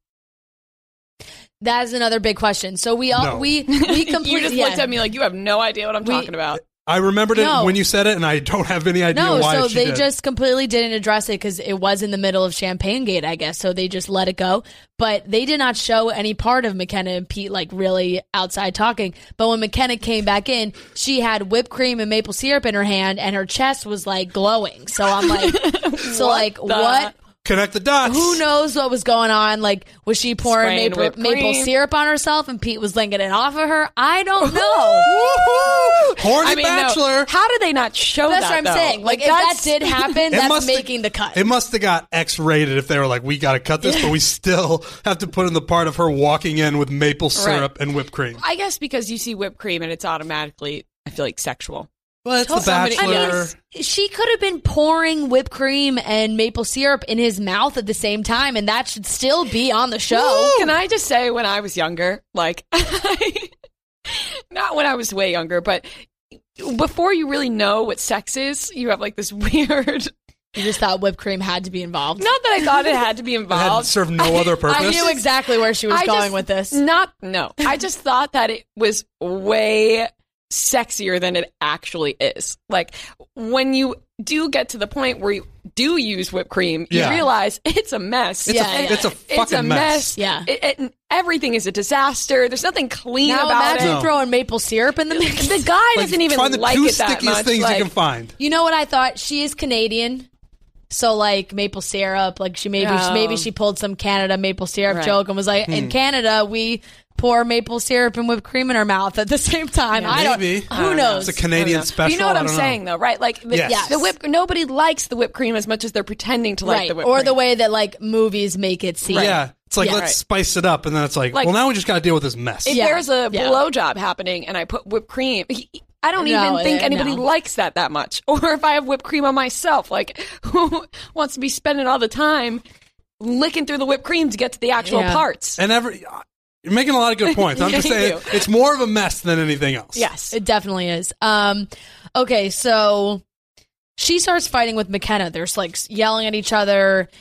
That is another big question. So we completely You just looked at me like you have no idea what I'm talking about. I remembered it when you said it, and I don't have any idea why. So they just completely didn't address it because it was in the middle of Champagne Gate, I guess. So they just let it go. But they did not show any part of McKenna and Pete like really outside talking. But when McKenna came back in, she had whipped cream and maple syrup in her hand, and her chest was like glowing. So I'm like, what? Connect the dots. Who knows what was going on? Like, was she pouring maple syrup on herself and Pete was linking it off of her? I don't know. Horny Bachelor. No. How did they not show That's that? That's what I'm saying. Like, if that did happen, that's making the cut. It must have got X-rated if they were like, we got to cut this, but we still have to put in the part of her walking in with maple syrup and whipped cream. I guess because you see whipped cream and it's automatically, I feel like, sexual. Well, it's The Bachelor. I mean, she could have been pouring whipped cream and maple syrup in his mouth at the same time, and that should still be on the show. Woo! Can I just say, when I was younger, like, not when I was way younger, but before you really know what sex is, you have like this weird... You just thought whipped cream had to be involved? Not that I thought it had to be involved. It had to serve no other purpose? I knew exactly where she was going with this. No. I just thought that it was way sexier than it actually is. Like, when you do get to the point where you do use whipped cream, you realize it's a mess. It's a fucking mess. Yeah. Everything is a disaster. There's nothing clean about it. Imagine throwing maple syrup in the mix. The guy doesn't even like it that much. Find the two stickiest things you can find. You know what I thought? She is Canadian. So, like, maple syrup, like, maybe she pulled some Canada maple syrup joke and was like, in Canada, we pour maple syrup and whipped cream in our mouth at the same time. Maybe. Who knows? It's a Canadian special. You know what I'm saying, though, right? Like, nobody likes the whipped cream as much as they're pretending to like the whipped cream. Or the way that, like, movies make it seem. Right. Yeah. It's like, let's spice it up. And then it's like, well, now we just got to deal with this mess. If there's a blowjob happening and I put whipped cream... I don't even think anybody likes that much. Or if I have whipped cream on myself, like, who wants to be spending all the time licking through the whipped cream to get to the actual parts? And you're making a lot of good points. I'm just saying it's more of a mess than anything else. Yes, it definitely is. Okay, so she starts fighting with McKenna. They're like yelling at each other.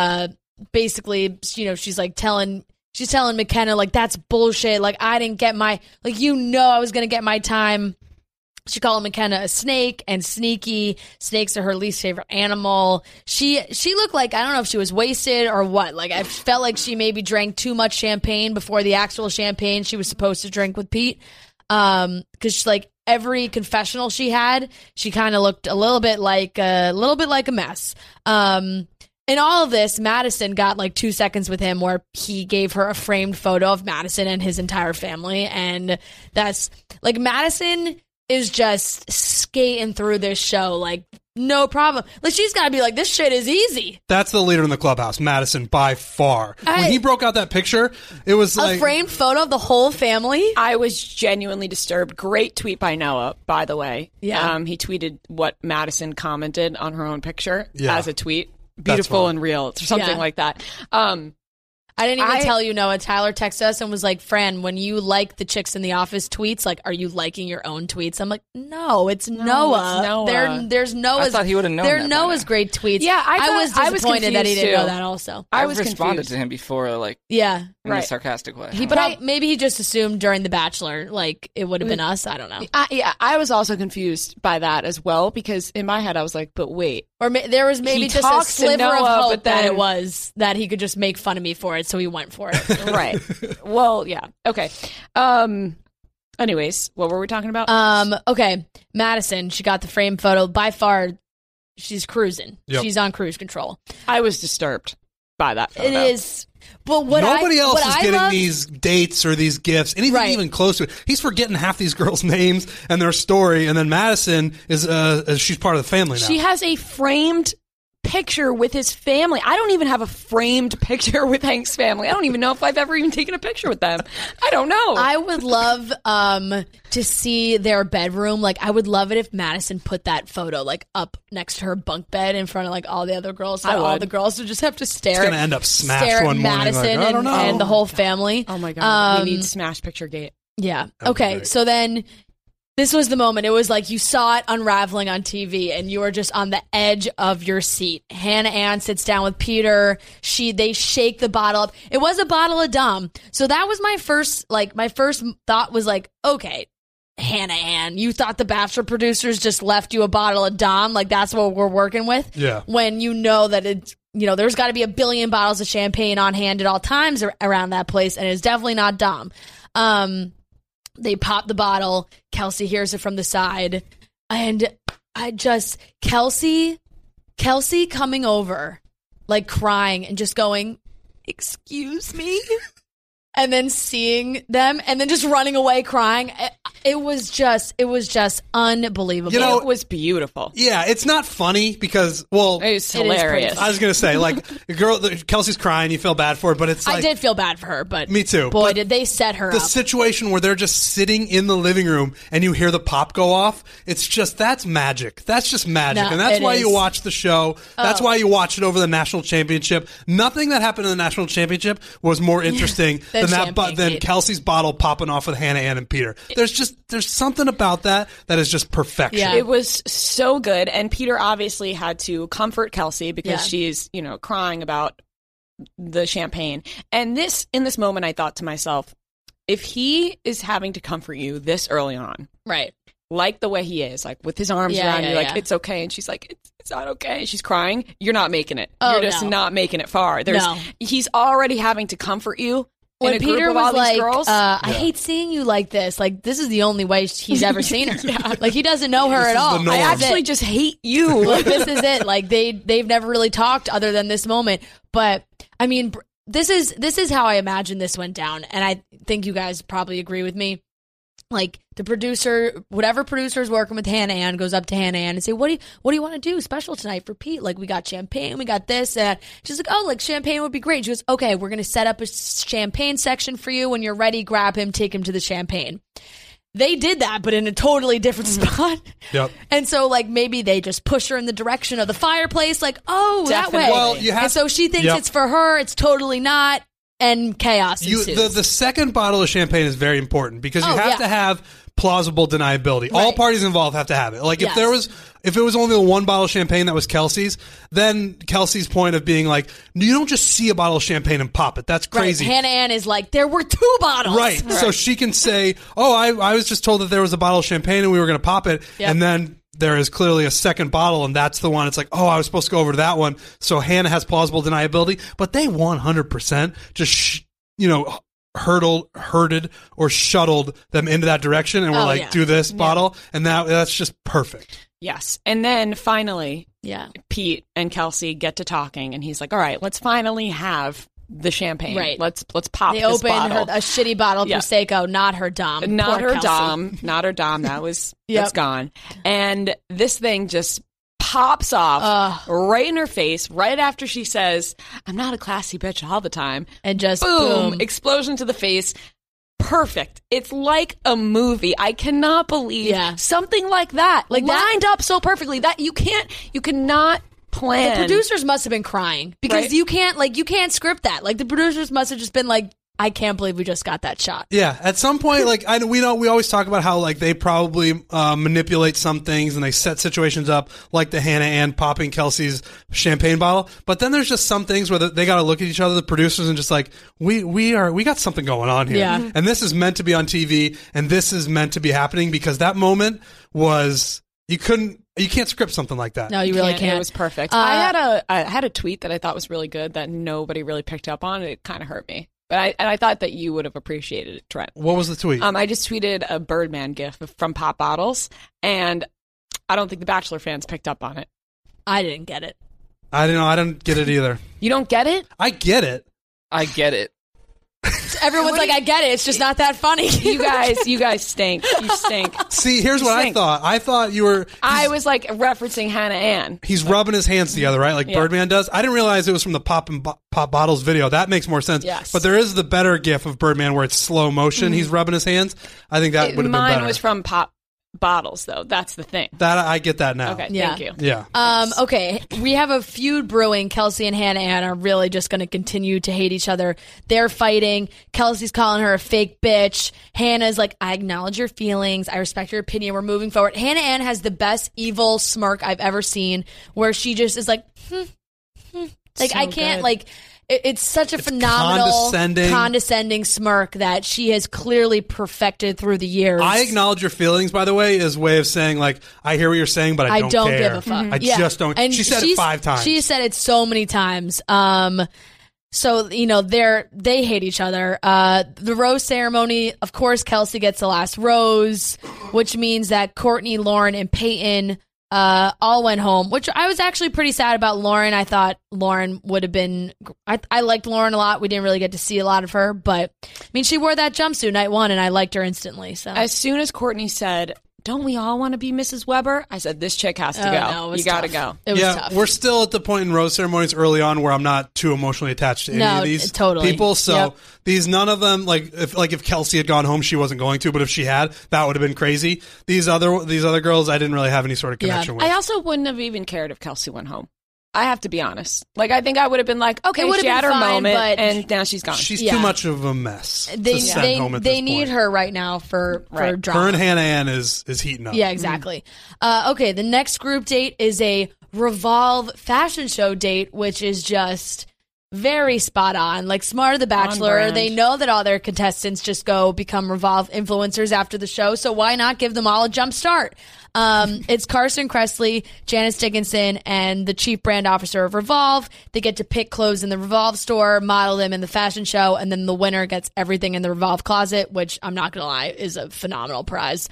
Basically, you know, she's telling McKenna, like, that's bullshit. Like, I didn't get I was going to get my time. She called McKenna a snake and sneaky. Snakes are her least favorite animal. She looked like, I don't know if she was wasted or what. Like, I felt like she maybe drank too much champagne before the actual champagne she was supposed to drink with Pete. Because like every confessional she had, she kind of looked a little bit like a mess. In all of this, Madison got like 2 seconds with him where he gave her a framed photo of Madison and his entire family. And that's like, Madison is just skating through this show like no problem. Like, she's got to be like, this shit is easy. That's the leader in the clubhouse, Madison, by far. When he broke out that picture, it was a framed photo of the whole family. I was genuinely disturbed. Great tweet by Noah, by the way. Yeah. He tweeted what Madison commented on her own picture as a tweet. Beautiful and real, or something like that. I didn't even tell you, Noah. Tyler texted us and was like, Fran, when you like the Chicks in the Office tweets, like, are you liking your own tweets? I'm like, no, it's Noah. It's Noah. There's Noah's. I thought he would have known that. Noah's great tweets. Yeah, I was disappointed that he didn't know that also. I was responded to him before, like, in a sarcastic way. Maybe he just assumed during The Bachelor, like, it would have been us. I don't know. I was also confused by that as well, because in my head I was like, but wait. Or there was maybe just a sliver of hope that it was that he could just make fun of me for it, so he went for it. Right. Well, yeah. Okay. Anyways, what were we talking about? Okay, Madison, she got the frame photo. By far, she's cruising. Yep. She's on cruise control. I was disturbed by that photo. It is. But nobody else is getting these dates or these gifts, anything even close to it. He's forgetting half these girls' names and their story, and then Madison is she's part of the family now. She has a framed picture with his family. I don't even have a framed picture with Hank's family. I don't even know if I've ever even taken a picture with them. I don't know. I would love to see their bedroom. Like, I would love it if Madison put that photo like up next to her bunk bed in front of like all the other girls. So all the girls would just have to stare. It's gonna end up smashed one morning. Madison like, I don't know. and the whole family. Oh my god, we need Smash Picture Gate. Yeah. Okay. So then. This was the moment. It was like you saw it unraveling on TV and you were just on the edge of your seat. Hannah Ann sits down with Peter. They shake the bottle up. It was a bottle of Dom. So that was my first thought was like, okay, Hannah Ann, you thought the Bachelor producers just left you a bottle of Dom? Like that's what we're working with? Yeah. When you know that it's, there's got to be 1 billion bottles of champagne on hand at all times around that place, and it's definitely not Dom. They pop the bottle. Kelsey hears it from the side. And Kelsey coming over, like crying and just going, excuse me? And then seeing them and then just running away crying. It was just unbelievable. It was beautiful. Yeah, it's not funny because, well, it's hilarious. I was going to say, like, Kelsey's crying, you feel bad for her, but it's like. I did feel bad for her, but. Me too. Boy, did they set her up. The situation where they're just sitting in the living room and you hear the pop go off, that's magic. That's just magic. And that's why you watch the show. That's why you watch it over the national championship. Nothing that happened in the national championship was more interesting than Kelsey's bottle popping off with Hannah Ann and Peter. There's something about that is just perfection. Yeah. It was so good, and Peter obviously had to comfort Kelsey because she's, crying about the champagne. And in this moment, I thought to myself, if he is having to comfort you this early on, right? Like the way he is, like with his arms around you, like it's okay, and she's like, it's not okay. She's crying. You're not making it. You're just not making it far. He's already having to comfort you. When Peter was like, I hate seeing you like this. Like, this is the only way he's ever seen her. Like, he doesn't know her at all. I actually just hate you. Like, this is it. Like, they've never really talked other than this moment. But, I mean, this is how I imagine this went down. And I think you guys probably agree with me. Like, the producer, whatever producer is working with Hannah Ann goes up to Hannah Ann and say, what do you want to do special tonight for Pete? Like, we got champagne, we got this, and she's like, oh, like champagne would be great. She goes, okay, we're going to set up a champagne section for you. When you're ready, grab him, take him to the champagne. They did that, but in a totally different spot. Yep. And so, like, maybe they just push her in the direction of the fireplace, like, oh, definitely. That way. Well, and so she thinks it's for her. It's totally not. And chaos ensues. The second bottle of champagne is very important because you have to have plausible deniability. Right. All parties involved have to have it. Like if it was only the one bottle of champagne that was Kelsey's, then Kelsey's point of being like, you don't just see a bottle of champagne and pop it. That's crazy. Right. Hannah Ann is like, there were 2 bottles. Right. So she can say, oh, I was just told that there was a bottle of champagne and we were going to pop it. Yep. And then there is clearly a second bottle, and that's the one. It's like, oh, I was supposed to go over to that one. So Hannah has plausible deniability, but they 100% just, herded or shuttled them into that direction, and we're do this bottle, and that's just perfect. Yes. And then finally, Pete and Kelsey get to talking, and he's like, all right, let's finally have the champagne. Right. Let's pop this bottle. They open a shitty bottle of Prosecco, not her Dom. Not her Dom. Not her Dom. That's gone. And this thing just pops off right in her face right after she says, I'm not a classy bitch all the time. And just boom. Explosion to the face. Perfect. It's like a movie. I cannot believe something like that. Like lined up so perfectly that you cannot plan. The producers must have been crying because you can't script that. Like the producers must have just been like, I can't believe we just got that shot. Yeah, at some point, like we always talk about how like they probably manipulate some things and they set situations up, like the Hannah Ann popping Kelsey's champagne bottle. But then there's just some things where they got to look at each other, the producers, and just like we got something going on here, and this is meant to be on TV, and this is meant to be happening because that moment was you can't script something like that. No, you really can't. It was perfect. I had a tweet that I thought was really good that nobody really picked up on. It kind of hurt me. But I thought that you would have appreciated it, Trent. What was the tweet? I just tweeted a Birdman gif from Pop Bottles, and I don't think the Bachelor fans picked up on it. I didn't get it. I don't get it either. You don't get it? I get it. I get it. Everyone's like, I get it. It's just not that funny. You guys stink. You stink. See, here's what I thought. I thought you were... I was like referencing Hannah Ann. He's rubbing his hands together, right? Like Birdman does. I didn't realize it was from the Pop Bottles video. That makes more sense. Yes. But there is the better gif of Birdman where it's slow motion. He's rubbing his hands. I think that would have been better. Mine was from Pop Bottles, though. That's the thing. That I get that now. Okay, thank you. Yeah. Okay, we have a feud brewing. Kelsey and Hannah Ann are really just going to continue to hate each other. They're fighting. Kelsey's calling her a fake bitch. Hannah's like, I acknowledge your feelings. I respect your opinion. We're moving forward. Hannah Ann has the best evil smirk I've ever seen, where she just is like, like so I can't good. Like. It's such a phenomenal, condescending smirk that she has clearly perfected through the years. I acknowledge your feelings, by the way, is a way of saying, like, I hear what you're saying, but I don't care. Give a fuck. I just don't. And she said it 5 times. She said it so many times. So, you know, they hate each other. The rose ceremony, of course, Kelsey gets the last rose, which means that Courtney, Lauren, and Peyton all went home, which I was actually pretty sad about Lauren. I thought Lauren would have been... I liked Lauren a lot. We didn't really get to see a lot of her, but, I mean, she wore that jumpsuit night 1, and I liked her instantly. So as soon as Courtney said, don't we all want to be Mrs. Weber? I said, this chick has to go. No, you got to go. It was tough. We're still at the point in rose ceremonies early on where I'm not too emotionally attached to any of these people. So these, none of them, if Kelsey had gone home, she wasn't going to, but if she had, that would have been crazy. These other girls, I didn't really have any sort of connection with. I also wouldn't have even cared if Kelsey went home. I have to be honest. Like, I think I would have been like, okay, she had her moment, and now she's gone. She's too much of a mess to send home at this point. They need her right now for drama. Her and Hannah Ann is heating up. Yeah, exactly. Okay, the next group date is a Revolve fashion show date, which is just very spot on. Like, smart of the Bachelor. They know that all their contestants just go become Revolve influencers after the show, so why not give them all a jump start? It's Carson Kressley, Janice Dickinson, and the chief brand officer of Revolve. They get to pick clothes in the Revolve store, model them in the fashion show, and then the winner gets everything in the Revolve closet, which I'm not going to lie is a phenomenal prize.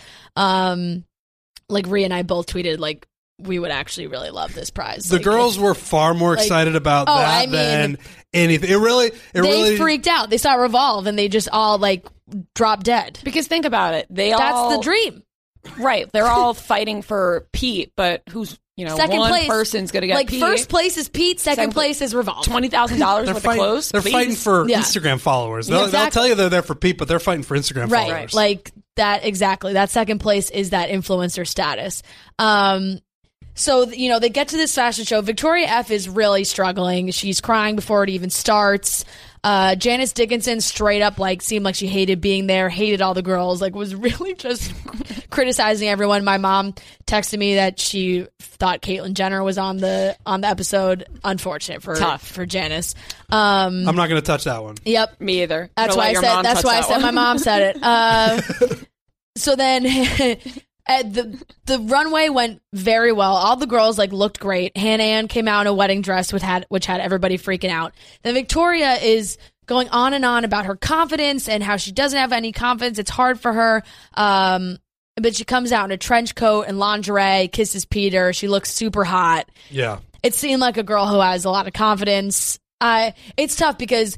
Like Rhea and I both tweeted, like, we would actually really love this prize. The girls were far more excited about that than anything. They freaked out. They saw Revolve and they just all like dropped dead. Because think about it. That's the dream. Right. They're all fighting for Pete, but who's, second one place, person's going to get like Pete. First place is Pete, second place is Revolve. $20,000 worth of clothes. They're fighting for Instagram followers. They'll tell you they're there for Pete, but they're fighting for Instagram followers. Right. Like that, exactly. That second place is that influencer status. So, they get to this fashion show. Victoria F is really struggling. She's crying before it even starts. Janice Dickinson straight up seemed like she hated being there, hated all the girls, was really just criticizing everyone. My mom texted me that she thought Caitlyn Jenner was on the episode. Unfortunate for Janice. I'm not going to touch that one. Yep, me either. That's why I said my mom said it. So then the runway went very well. All the girls looked great. Hannah Ann came out in a wedding dress which had everybody freaking out. Then Victoria is going on and on about her confidence and how she doesn't have any confidence. It's hard for her. But she comes out in a trench coat and lingerie, kisses Peter. She looks super hot. Yeah. It seemed like a girl who has a lot of confidence. It's tough because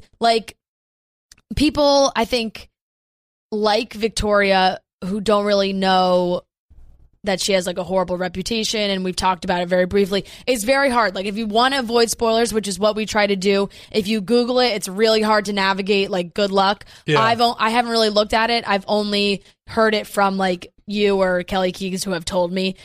people, I think, like Victoria who don't really know that she has a horrible reputation, and we've talked about it very briefly. It's very hard. If you want to avoid spoilers, which is what we try to do, if you Google it, it's really hard to navigate. Good luck. Yeah. I haven't really looked at it. I've only heard it from you or Kelly Keegs who have told me.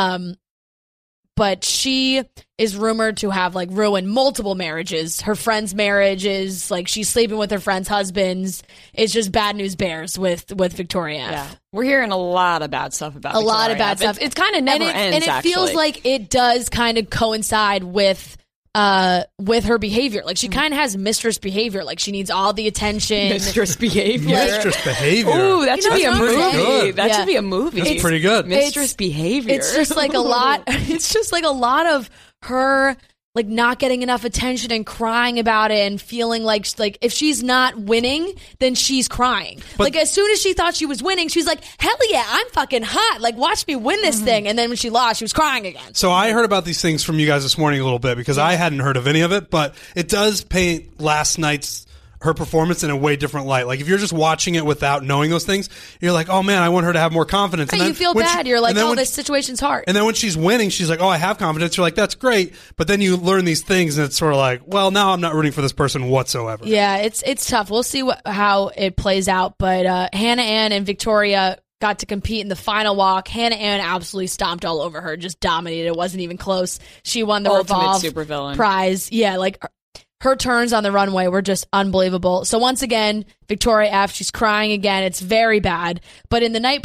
But she is rumored to have ruined multiple marriages. Her friend's marriage is she's sleeping with her friend's husbands. It's just bad news bears with Victoria F. Yeah. We're hearing a lot of bad stuff about Victoria. A lot of bad stuff. It's kind of never ends, and it feels like it does kind of coincide with her behavior. She kind of has mistress behavior. She needs all the attention. Mistress behavior. Mistress behavior. Ooh, that should be a movie. That should be a movie. That's pretty good. Mistress behavior. It's just a lot. It's just a lot of her like not getting enough attention and crying about it and feeling like if she's not winning, then she's crying. But like as soon as she thought she was winning, she's like, hell yeah, I'm fucking hot. Like watch me win this thing. And then when she lost, she was crying again. So I heard about these things from you guys this morning a little bit because I hadn't heard of any of it, but it does paint last night's her performance in a way different light. Like if you're just watching it without knowing those things, you're like, oh man, I want her to have more confidence. And then you feel bad. You're like, oh, this situation's hard. And then when she's winning, she's like, oh, I have confidence. You're like, that's great. But then you learn these things and it's sort of like, well, now I'm not rooting for this person whatsoever. Yeah, it's tough. We'll see how it plays out. But Hannah Ann and Victoria got to compete in the final walk. Hannah Ann absolutely stomped all over her, just dominated. It wasn't even close. She won the Revolve supervillain prize. Yeah, like her turns on the runway were just unbelievable. So once again, Victoria F, she's crying again. It's very bad. But in the night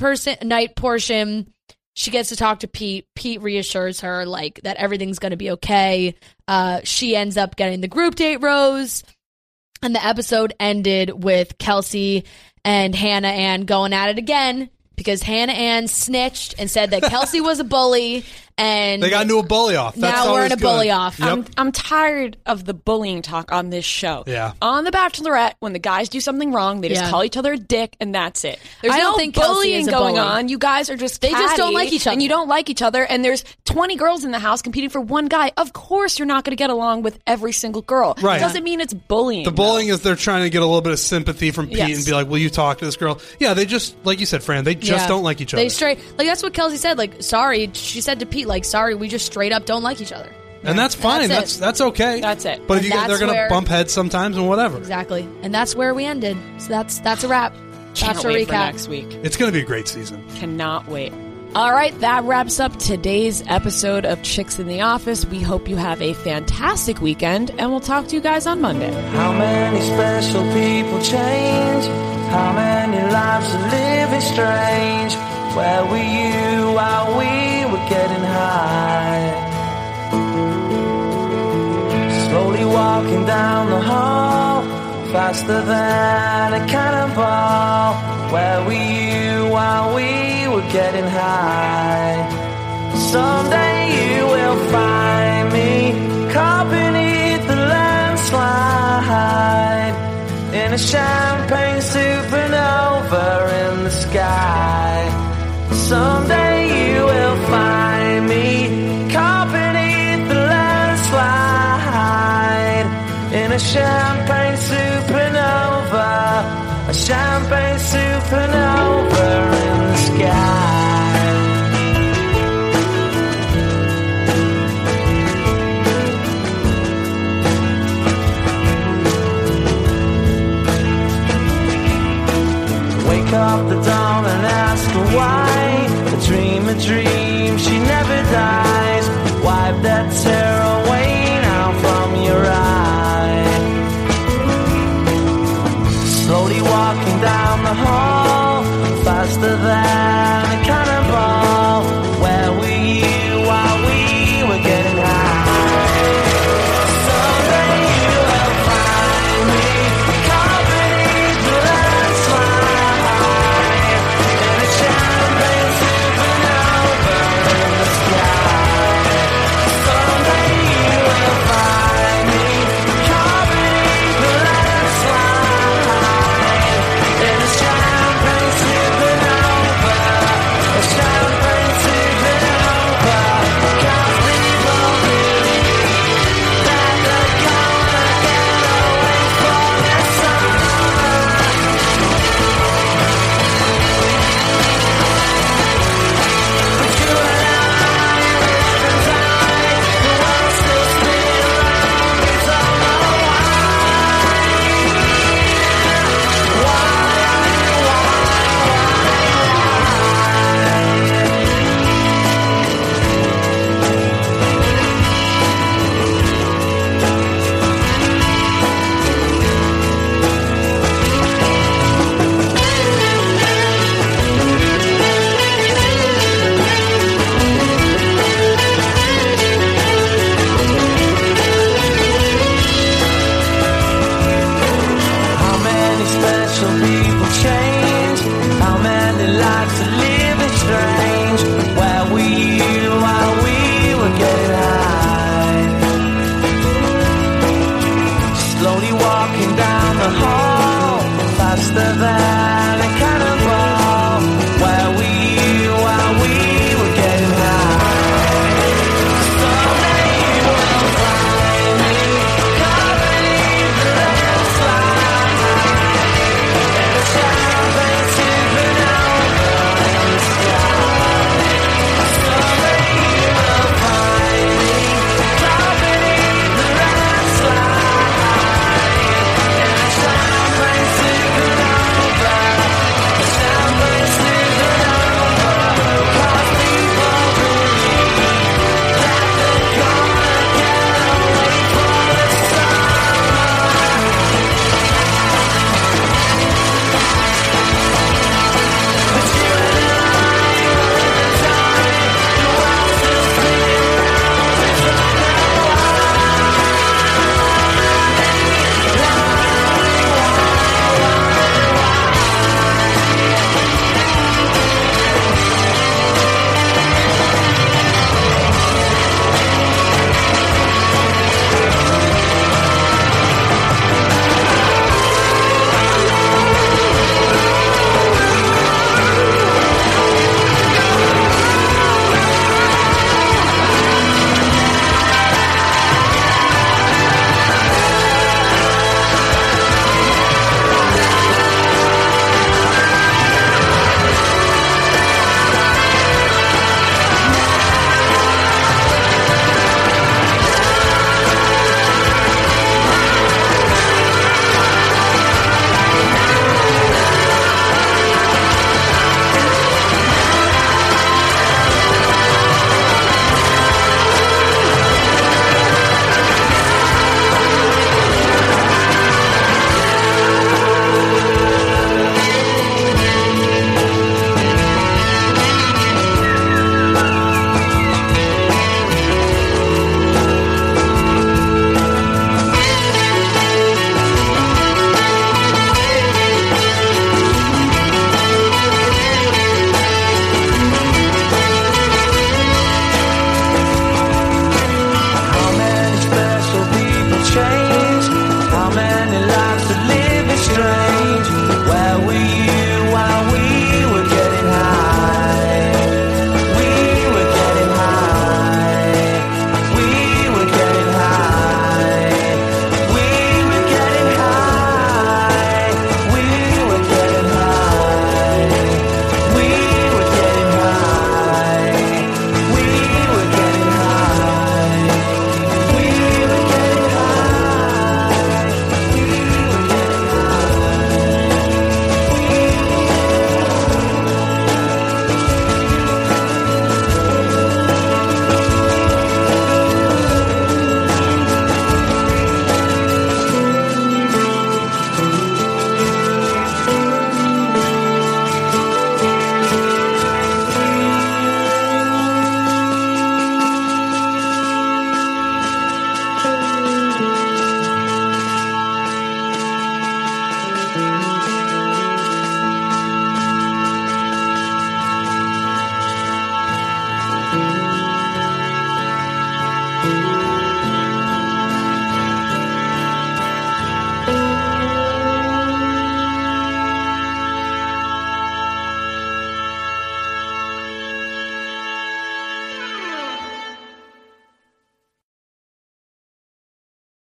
portion, she gets to talk to Pete. Pete reassures her like that everything's going to be okay. She ends up getting the group date rose. And the episode ended with Kelsey and Hannah Ann going at it again because Hannah Ann snitched and said that Kelsey was a bully. And they got into a bully off. Now we're in a bully off. Yep. I'm tired of the bullying talk on this show. Yeah. On The Bachelorette, when the guys do something wrong, they just call each other a dick, and that's it. There's I don't no think bullying going on. You guys are just they just don't like each other, and you don't like each other. And there's 20 girls in the house competing for one guy. Of course, you're not going to get along with every single girl. Right. It doesn't mean it's bullying. The bullying is they're trying to get a little bit of sympathy from Pete and be like, will you talk to this girl? Yeah, they just, like you said, Fran, they just don't like each other. They straight, like that's what Kelsey said. Like, sorry, she said to Pete, like, sorry, we just straight up don't like each other. And that's fine. That's okay. That's it. But if they're going to bump heads sometimes and whatever. Exactly. And that's where we ended. So that's a wrap. Can't wait for next week. It's going to be a great season. Cannot wait. All right, that wraps up today's episode of Chicks in the Office. We hope you have a fantastic weekend, and we'll talk to you guys on Monday. How many special people change? How many lives are living strange? Where were you while we were getting high? Slowly walking down the hall, faster than a cannonball. Where were you while we were getting high? Someday you will find me caught beneath the landslide in a champagne supernova in the sky. Someday you will find me caught beneath the landslide in a champagne supernova, a champagne supernova in the sky.